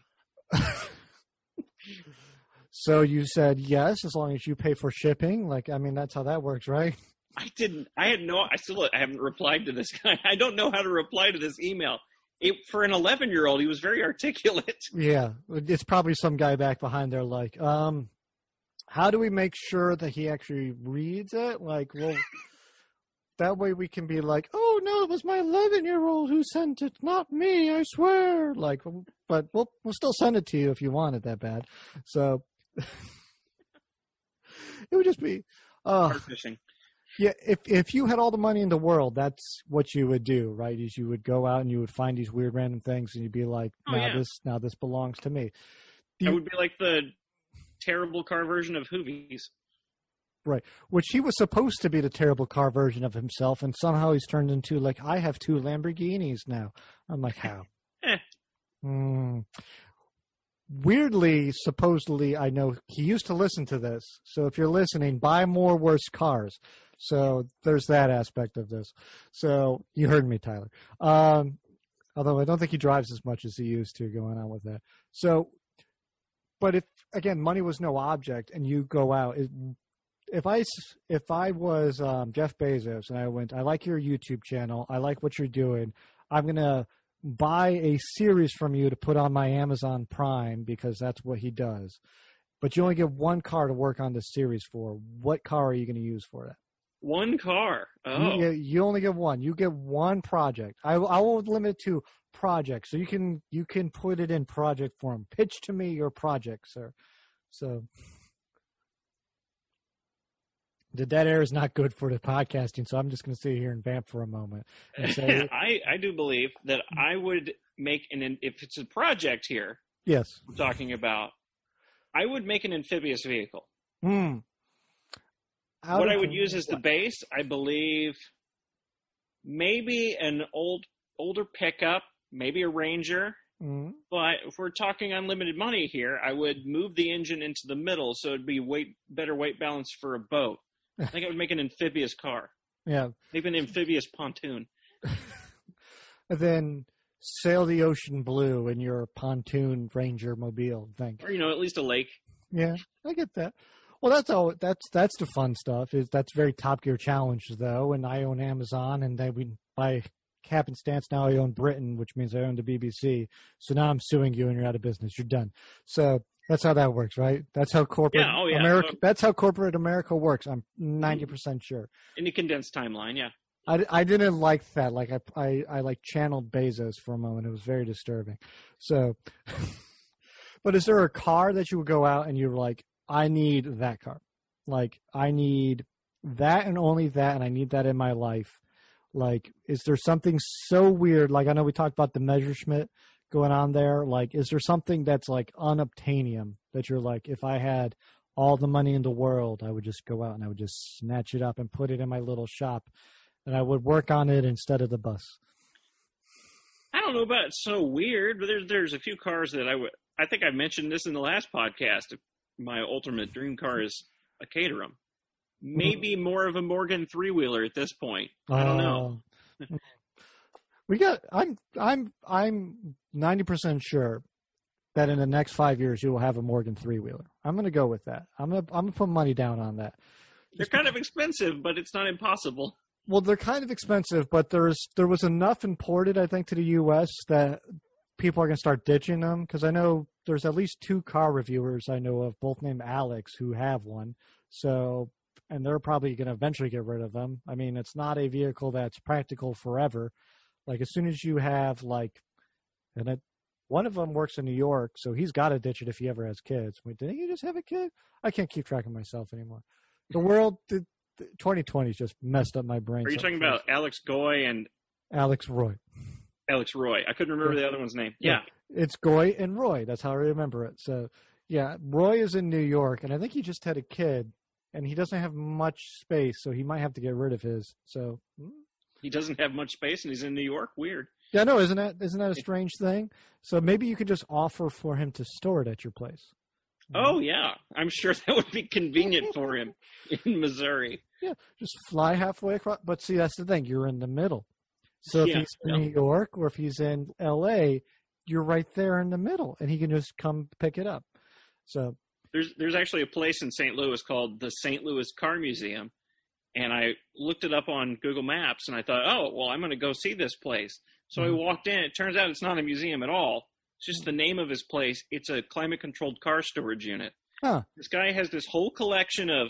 So you said yes, as long as you pay for shipping. Like, I mean, that's how that works, right? I didn't. I had no. I still I haven't replied to this guy. I don't know how to reply to this email. It, for an eleven-year-old, he was very articulate. Yeah, it's probably some guy back behind there, like, um, how do we make sure that he actually reads it? Like, well, that way we can be like, oh no, it was my eleven-year-old who sent it, not me. I swear. Like, but we'll we'll still send it to you if you want it that bad. So it would just be, uh, Hard fishing. yeah. If if you had all the money in the world, that's what you would do, right? Is you would go out and you would find these weird random things, and you'd be like, Oh, now yeah. this now this belongs to me. That would be like the terrible car version of Hoovies. Right, which he was supposed to be the terrible car version of himself, and somehow he's turned into like, I have two Lamborghinis now. I'm like, how? Eh. Hmm. Weirdly, supposedly, I know he used to listen to this. So if you're listening, buy more worse cars. So there's that aspect of this. So you heard me, Tyler. Um, although I don't think he drives as much as he used to going on with that. So, but if, again, money was no object and you go out, it, if I, if I was um, Jeff Bezos and I went, I like your YouTube channel, I like what you're doing, I'm going to buy a series from you to put on my Amazon Prime because that's what he does. But you only get one car to work on this series for. What car are you going to use for that? One car. Oh. You, you only get one. You get one project. I, I won't limit it to projects. So you can you can put it in project form. Pitch to me your project, sir. So the dead air is not good for the podcasting, so I'm just going to sit here and vamp for a moment. And say, I, I do believe that I would make an, if it's a project here yes. we're talking about, I would make an amphibious vehicle. Hmm. Out What of I would the- use as the base, I believe, maybe an old older pickup, maybe a Ranger. Hmm. But if we're talking unlimited money here, I would move the engine into the middle so it'd be weight better weight balance for a boat. I think I would make an amphibious car, Yeah. maybe an amphibious pontoon. And then sail the ocean blue in your pontoon Ranger mobile thing. Or, you know, at least a lake. Yeah, I get that. Well, that's all. That's that's the fun stuff. Is that's very Top Gear Challenge though, and I own Amazon, and then we by happenstance now I own Britain, which means I own the B B C. So now I'm suing you, and you're out of business. You're done. So that's how that works, right? That's how corporate Yeah, oh, yeah. America. So- that's how corporate America works. I'm ninety percent sure. In a condensed timeline, yeah. I, I didn't like that. Like I, I, I like channeled Bezos for a moment. It was very disturbing. So, but is there a car that you would go out and you're like, I need that car. Like I need that and only that. And I need that in my life. Like, is there something so weird? Like, I know we talked about the Messerschmitt going on there. Like, is there something that's like unobtainium that you're like, if I had all the money in the world, I would just go out and I would just snatch it up and put it in my little shop. And I would work on it instead of the bus. I don't know about it's so weird, but there's there's a few cars that I would. I think I mentioned this in the last podcast. My ultimate dream car is a Caterham. Maybe more of a Morgan three wheeler at this point. I don't know. Uh, we got. I'm. I'm. I'm ninety percent sure that in the next five years you will have a Morgan three wheeler. I'm going to go with that. I'm going. to I'm going to put money down on that. They're kind of expensive, but it's not impossible. Well, they're kind of expensive, but there's there was enough imported, I think, to the U S that people are going to start ditching them. Because I know there's at least two car reviewers I know of, both named Alex, who have one. So, and they're probably going to eventually get rid of them. I mean, it's not a vehicle that's practical forever. Like as soon as you have like, and it, one of them works in New York, so he's got to ditch it if he ever has kids. Wait, did he just have a kid? I can't keep track of myself anymore. The world, the, the twenty twenty has just messed up my brain. Are you talking about Alex Goy and Alex Roy? Alex Roy. I couldn't remember the other one's name. Yeah. yeah. It's Goy and Roy. That's how I remember it. So, yeah, Roy is in New York, and I think he just had a kid, and he doesn't have much space, so he might have to get rid of his. So he doesn't have much space, and he's in New York. Weird. Yeah, no, isn't that isn't that a strange thing? So maybe you could just offer for him to store it at your place. Oh yeah, I'm sure that would be convenient for him in Missouri. Yeah, just fly halfway across. But see, that's the thing. You're in the middle. So if yeah, he's in yeah. New York or if he's in L A, you're right there in the middle, and he can just come pick it up. So there's there's actually a place in Saint Louis called the Saint Louis Car Museum, and I looked it up on Google Maps, and I thought, oh, well, I'm going to go see this place. So mm-hmm. I walked in. It turns out it's not a museum at all. It's just the name of his place. It's a climate-controlled car storage unit. Huh. This guy has this whole collection of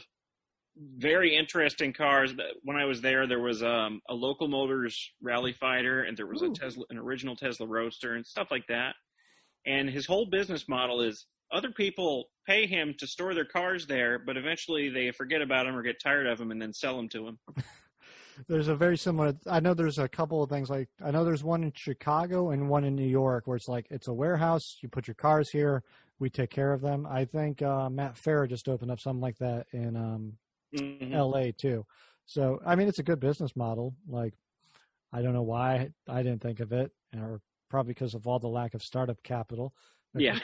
very interesting cars. When I was there, there was um, a Local Motors Rally Fighter, and there was Ooh. a Tesla, an original Tesla Roadster, and stuff like that. And his whole business model is other people pay him to store their cars there, but eventually they forget about him or get tired of him and then sell them to him. There's a very similar, I know there's a couple of things like, I know there's one in Chicago and one in New York where it's like, it's a warehouse, you put your cars here, we take care of them. I think uh, Matt Farah just opened up something like that in um, mm-hmm. L A too. So, I mean, it's a good business model. Like, I don't know why I didn't think of it, or probably because of all the lack of startup capital. Yeah.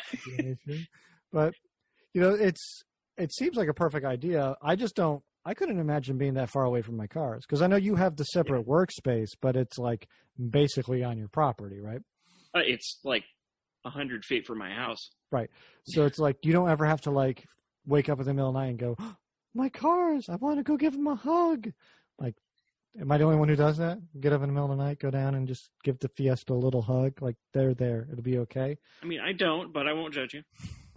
But, you know, it's, it seems like a perfect idea. I just don't, I couldn't imagine being that far away from my cars because I know you have the separate yeah. workspace, but it's like basically on your property, right? Uh, it's like a hundred feet from my house. Right. So it's like you don't ever have to like wake up in the middle of the night and go, oh, my cars, I want to go give them a hug. Like, am I the only one who does that? Get up in the middle of the night, go down and just give the Fiesta a little hug. Like, they're there. It'll be okay. I mean, I don't, but I won't judge you.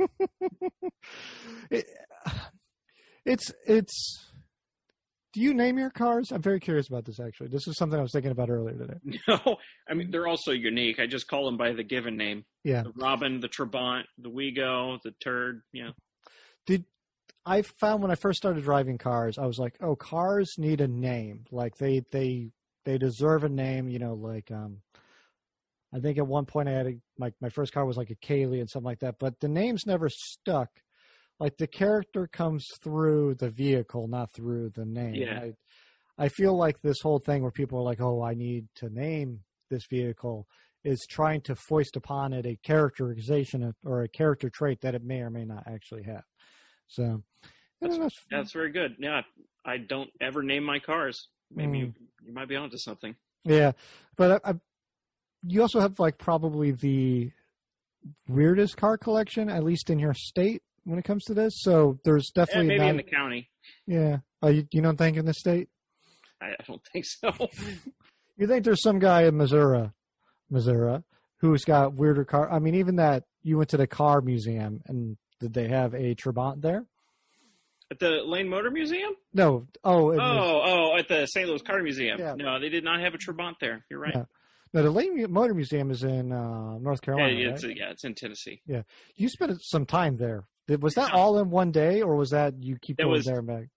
it, it's, it's, do you name your cars? I'm very curious about this, actually. This is something I was thinking about earlier today. No, I mean, they're all so unique. I just call them by the given name. Yeah. The Robin, the Trabant, the Wego, the Turd, yeah. Did I found when I first started driving cars, I was like, oh, cars need a name. Like, they they they deserve a name, you know, like, um, I think at one point I had a, my, my first car was like a Kaylee and something like that, but the names never stuck. Like the character comes through the vehicle, not through the name. Yeah. I, I feel like this whole thing where people are like, oh, I need to name this vehicle is trying to foist upon it a characterization or a character trait that it may or may not actually have. So that's, that's, that's very good. Yeah. I don't ever name my cars. Maybe mm. you, you might be onto something. Yeah. But I, I, you also have like probably the weirdest car collection, at least in your state, when it comes to this. So there's definitely yeah, maybe not, in the county. Yeah. Oh, you, you don't think in the state? I, I don't think so. You think there's some guy in Missouri, Missouri, who's got weirder car? I mean, even that you went to the car museum, and did they have a Trabant there? At the Lane Motor Museum? No. Oh. Oh, the, oh, at the Saint Louis Car Museum. Yeah. No, they did not have a Trabant there. You're right. Yeah. No, the Lane Motor Museum is in uh, North Carolina. Yeah, it's, right? yeah, it's in Tennessee. Yeah. You spent some time there. Was that all in one day, or was that you keep going there and back?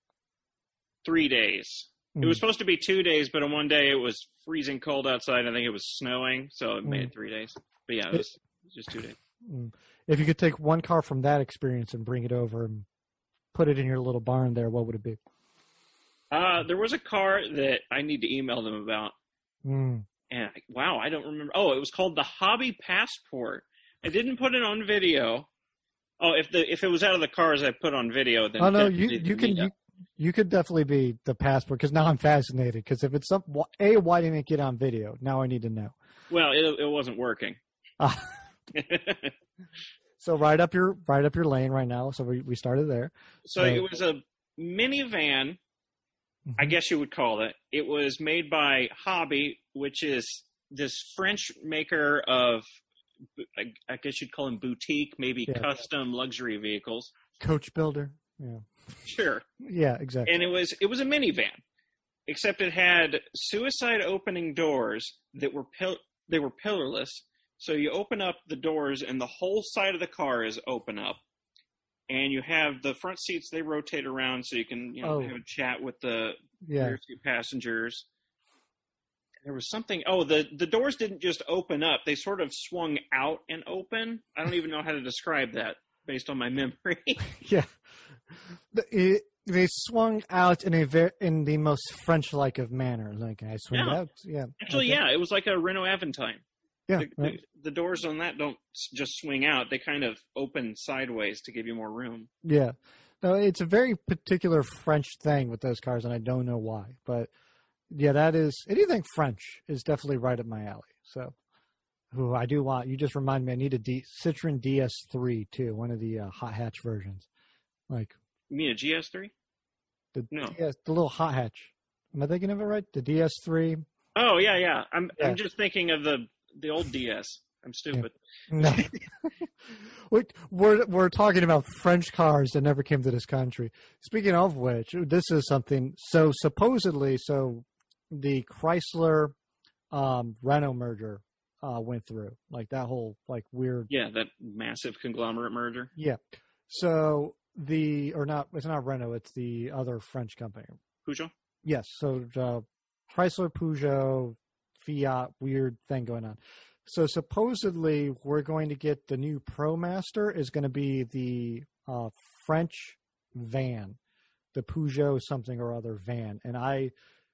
Three days. Mm. It was supposed to be two days, but on one day it was freezing cold outside. I think it was snowing, so it made mm. it three days. But yeah, it was, it was just two days. If you could take one car from that experience and bring it over and put it in your little barn there, what would it be? Uh, there was a car that I need to email them about. Mm. And I, wow, I don't remember. Oh, it was called the Hobby Passport. I didn't put it on video. Oh, if the if it was out of the cars I put on video, then oh no, you you can you, you could definitely be the passport because now I'm fascinated. Because if it's some a why didn't it get on video? Now I need to know. Well, it it wasn't working. Uh, so right up your right up your lane right now. So we we started there. So, so it was a minivan I guess you would call it. It was made by Hobby, which is this French maker of, I, I guess you'd call them boutique, maybe Yeah. custom luxury vehicles. Coach builder. Yeah. Sure. Yeah, exactly. And it was it was a minivan, except it had suicide opening doors that were pil- they were pillarless. So you open up the doors and the whole side of the car is open up. And you have the front seats, they rotate around so you can, you know, Oh. have a chat with the Yeah. rear seat passengers. There was something, oh, the, the doors didn't just open up. They sort of swung out and open. I don't even know how to describe that based on my memory. Yeah. The- It, they swung out in a ver- in the most French-like of manner. Like, I swing Yeah. out. Yeah. Actually, okay. yeah, it was like a Renault Aventine. Yeah. The, right. the, the doors on that don't s- just swing out. They kind of open sideways to give you more room. Yeah. No, it's a very particular French thing with those cars, and I don't know why. But, yeah, that is – anything French is definitely right up my alley. So, who I do want – you just remind me I need a D, Citroen D S three, too, one of the uh, hot hatch versions. Like You mean a G S three? the, No. D S, the little hot hatch. Am I thinking of it right? The D S three? Oh, yeah, yeah. I'm Yeah. I'm just thinking of the, the old D S. I'm stupid. No. Wait, we're we're talking about French cars that never came to this country. Speaking of which, this is something. So supposedly, so the Chrysler um, Renault merger uh, went through, like that whole like weird. Yeah, that massive conglomerate merger. Yeah. So the or not, it's not Renault. It's the other French company. Peugeot? Yes. So uh, Chrysler, Peugeot, Fiat, weird thing going on. So supposedly we're going to get the new ProMaster is going to be the uh, French van, the Peugeot something or other van. And I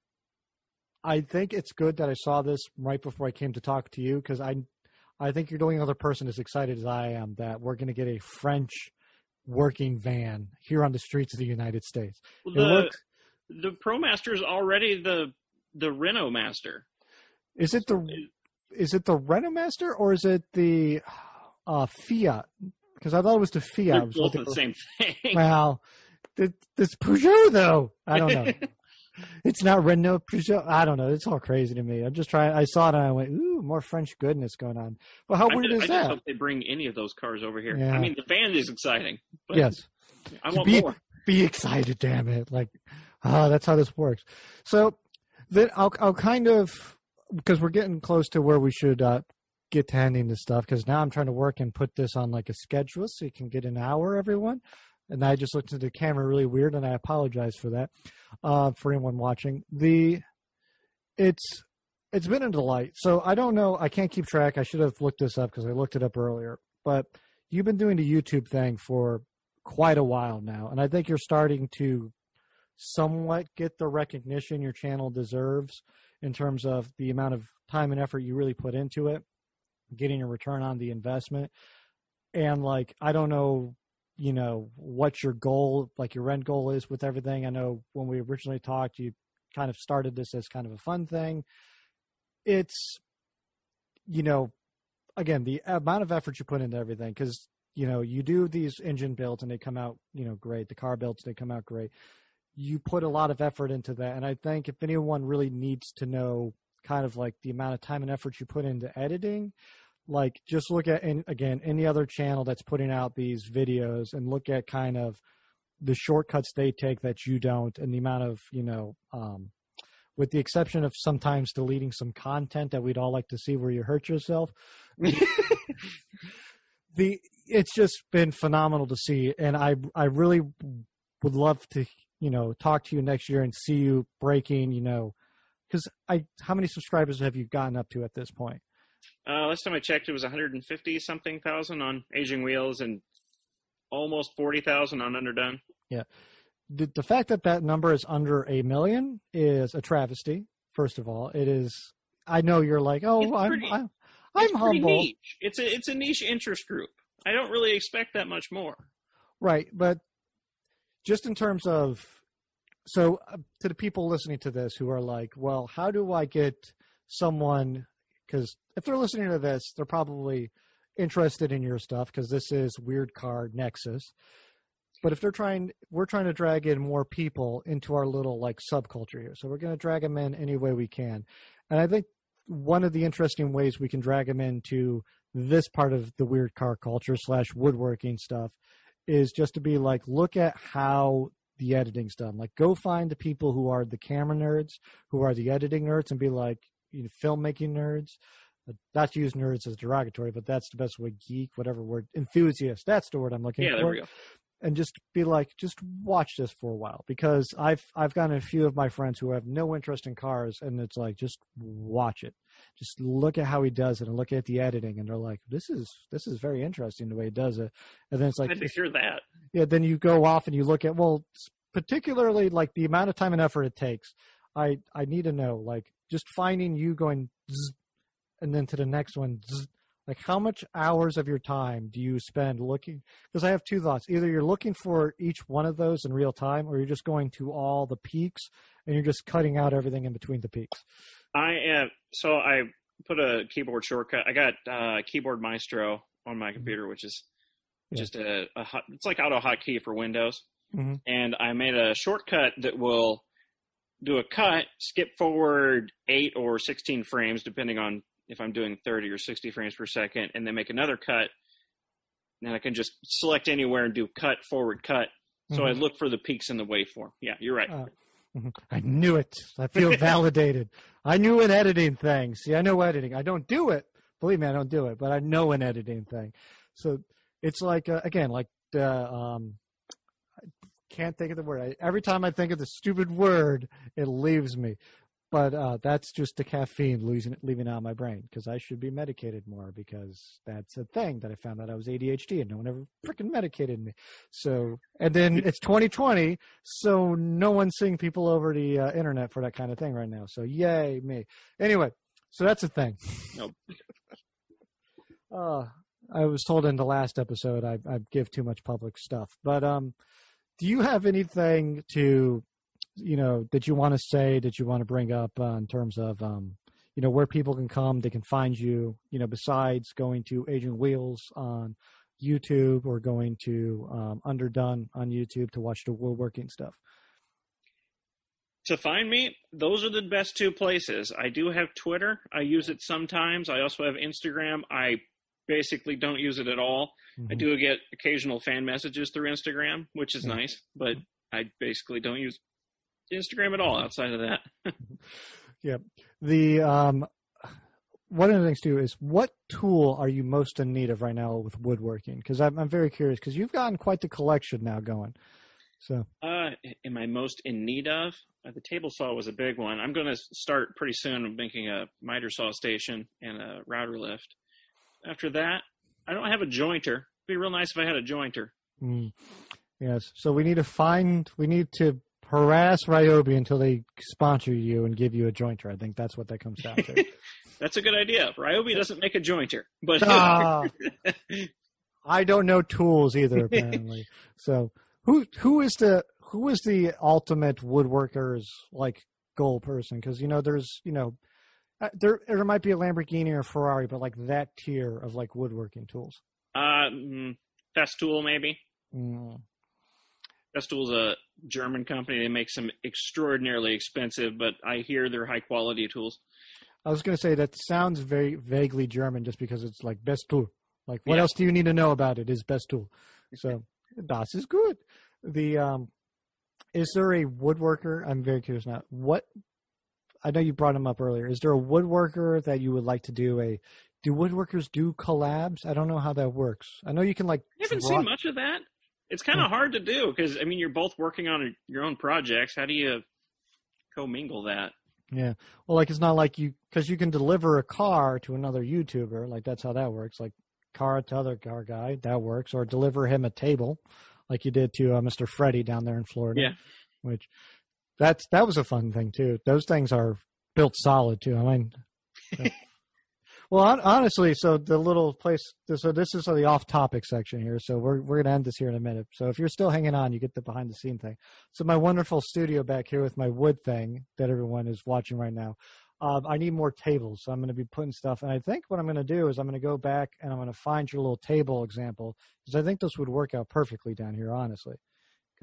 I think it's good that I saw this right before I came to talk to you, because I I think you're the only other person as excited as I am that we're going to get a French working van here on the streets of the United States. Well, It the, looks, the ProMaster is already the the Renault Master. is it the Is it the Renault Master or is it the uh, Fiat? Because I thought it was the Fiat. They're It was both what the they were- same thing. Wow. Th- This Peugeot, though. I don't know. It's not Renault Peugeot. I don't know. It's all crazy to me. I'm just trying. I saw it and I went, ooh, more French goodness going on. But how I weird just, is I just that? hope they bring any of those cars over here. Yeah. I mean, the van is exciting. But Yes. I want be, more. Be excited, damn it. Like, ah, that's how this works. So then I'll, I'll kind of, because we're getting close to where we should uh, get to ending this stuff, because now I'm trying to work and put this on like a schedule so you can get an hour, everyone. And I just looked at the camera really weird, and I apologize for that, uh, for anyone watching. The it's it's been a delight. So I don't know. I can't keep track. I should have looked this up because I looked it up earlier. But you've been doing the YouTube thing for quite a while now, and I think you're starting to somewhat get the recognition your channel deserves in terms of the amount of time and effort you really put into it, getting a return on the investment. And like, I don't know, you know, what your goal, like your end goal is with everything. I know when we originally talked, you kind of started this as kind of a fun thing. It's, you know, again, the amount of effort you put into everything, because, you know, you do these engine builds and they come out, you know, great. The car builds, they come out great. You put a lot of effort into that. And I think if anyone really needs to know kind of like the amount of time and effort you put into editing, like just look at, and again, any other channel that's putting out these videos and look at kind of the shortcuts they take that you don't, and the amount of, you know, um, with the exception of sometimes deleting some content that we'd all like to see where you hurt yourself. the it's just been phenomenal to see, and I I really would love to, you know, talk to you next year and see you breaking, you know, because I how many subscribers have you gotten up to at this point? Uh, last time I checked, it was one hundred fifty something thousand on Aging Wheels and almost forty thousand on Underdone. Yeah. The, the fact that that number is under a million is a travesty. First of all, it is. I know you're like, oh, It's I'm, pretty- I'm, I'm It's pretty humble, niche. It's a it's a niche interest group. I don't really expect that much more. right? But just in terms of, so uh, to the people listening to this who are like, well, how do I get someone? Because if they're listening to this, they're probably interested in your stuff because this is Weird Car Nexus. But if they're trying, we're trying to drag in more people into our little like subculture here. So we're going to drag them in any way we can. And I think one of the interesting ways we can drag them into this part of the weird car culture slash woodworking stuff is just to be like, look at how the editing's done. Like, go find the people who are the camera nerds, who are the editing nerds, and be like, you know, filmmaking nerds. Not to use nerds as derogatory, but that's the best way. Geek, whatever word, enthusiast. That's the word I'm looking yeah, for. there we go. And just be like, just watch this for a while, because I've I've gotten a few of my friends who have no interest in cars, and it's like, just watch it, just look at how he does it, and look at the editing, and they're like, this is this is very interesting the way he does it. And then it's like, I did hear that. Yeah, then you go off and you look at, well, particularly like the amount of time and effort it takes. I I need to know, like, just finding you going, zzz, and then to the next one. Zzz, like, how much hours of your time do you spend looking? Because I have two thoughts. Either you're looking for each one of those in real time, or you're just going to all the peaks and you're just cutting out everything in between the peaks. I am. So I put a keyboard shortcut. I got uh, Keyboard Maestro on my computer, which is yeah. just a, a hot, it's like auto hotkey for Windows. Mm-hmm. And I made a shortcut that will do a cut, skip forward eight or sixteen frames, depending on if I'm doing thirty or sixty frames per second, and then make another cut. And then I can just select anywhere and do cut, forward, cut. So mm-hmm. I look for the peaks in the waveform. Yeah, you're right. Uh, I knew it. I feel validated. I knew an editing thing. See, I know editing. I don't do it. Believe me, I don't do it, but I know an editing thing. So it's like, uh, again, like the, um, I can't think of the word. I, every time I think of the stupid word, it leaves me. But uh, that's just the caffeine losing, leaving out of my brain, because I should be medicated more, because that's a thing that I found out I was A D H D and no one ever freaking medicated me. So, and then it's twenty twenty, so no one's seeing people over the uh, internet for that kind of thing right now. So yay me. Anyway, so that's the thing. Nope. uh, I was told in the last episode I, I give too much public stuff. But um, do you have anything to... you know, that you want to say, that you want to bring up uh, in terms of, um, you know, where people can come, they can find you, you know, besides going to Adrian Wheels on YouTube or going to um, Underdone on YouTube to watch the woodworking stuff? To find me, those are the best two places. I do have Twitter. I use it sometimes. I also have Instagram. I basically don't use it at all. Mm-hmm. I do get occasional fan messages through Instagram, which is yeah. nice, but I basically don't use Instagram at all outside of that. Yeah. The um, one of the things too is, what tool are you most in need of right now with woodworking? Because I'm, I'm very curious, because you've gotten quite the collection now going. So, uh, am I most in need of? Uh, the table saw was a big one. I'm going to start pretty soon making a miter saw station and a router lift. After that, I don't have a jointer. It'd be real nice if I had a jointer. Mm. Yes. So we need to find. We need to. harass Ryobi until they sponsor you and give you a jointer. I think that's what that comes down to. That's a good idea. Ryobi doesn't make a jointer, but ah, I don't know tools either, apparently. So who who is the who is the ultimate woodworker's like goal person? Because you know, there's you know, there there might be a Lamborghini or a Ferrari, but like that tier of like woodworking tools. Uh, Festool maybe. Mm. Festool's a German company. They make some extraordinarily expensive, but I hear they're high quality tools. I was going to say that sounds very vaguely German just because it's like best tool. Like, what yeah. else do you need to know about it is best tool. So das is good. The um, is there a woodworker? I'm very curious now. What I know you brought him up earlier. Is there a woodworker that you would like to do a? Do woodworkers do collabs? I don't know how that works. I know you can like. I haven't draw- seen much of that. It's kind of hard to do because, I mean, you're both working on your own projects. How do you commingle that? Yeah. Well, like, it's not like you – because you can deliver a car to another YouTuber. Like, that's how that works. Like, car to other car guy, that works. Or deliver him a table like you did to uh, Mister Freddie down there in Florida. Yeah. Which – that's that was a fun thing, too. Those things are built solid, too. I mean – Well, honestly, so the little place, so this is the off-topic section here, so we're we're going to end this here in a minute. So if you're still hanging on, you get the behind-the-scene thing. So my wonderful studio back here with my wood thing that everyone is watching right now, um, I need more tables, so I'm going to be putting stuff. And I think what I'm going to do is I'm going to go back and I'm going to find your little table example, because I think this would work out perfectly down here, honestly.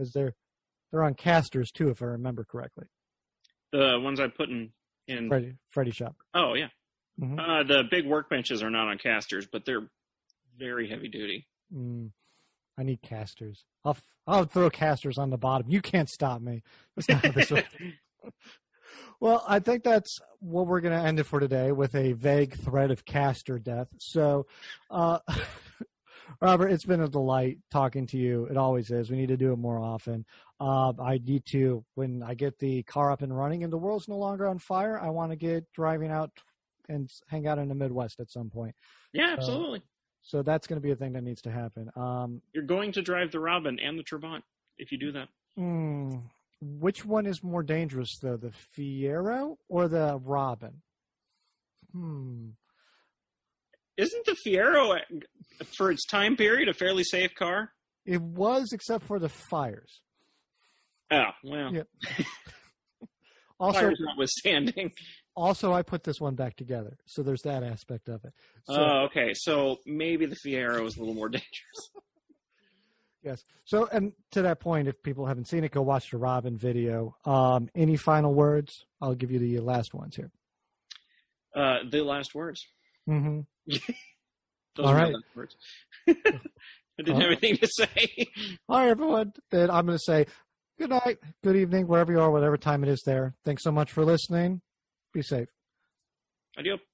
because they're they're on casters too, if I remember correctly. The ones I put in in Freddy, Freddy shop. Oh yeah, mm-hmm. uh, the big workbenches are not on casters, but they're very heavy duty. Mm, I need casters. I'll I'll throw casters on the bottom. You can't stop me. That's not how this works. Well, I think that's what we're going to end it for today, with a vague threat of caster death. So, uh, Robert, it's been a delight talking to you. It always is. We need to do it more often. Uh, I need to, when I get the car up and running and the world's no longer on fire, I want to get driving out and hang out in the Midwest at some point. Yeah, absolutely. Uh, so that's going to be a thing that needs to happen. Um, You're going to drive the Robin and the Trabant if you do that. Hmm. Which one is more dangerous, though, the Fiero or the Robin? Hmm. Isn't the Fiero, for its time period, a fairly safe car? It was, except for the fires. Oh, well. Yeah. Also, fires notwithstanding. Also, I put this one back together, so there's that aspect of it. Oh, So, uh, okay. So maybe the Fiero is a little more dangerous. yes. So, and to that point, if people haven't seen it, go watch the Robin video. Um, any final words? I'll give you the last ones here. Uh, the last words. Mm-hmm. Those All are right. my last words. I didn't All have right. anything to say. All right, everyone. Then I'm going to say good night, good evening, wherever you are, whatever time it is there. Thanks so much for listening. Be safe. Adios.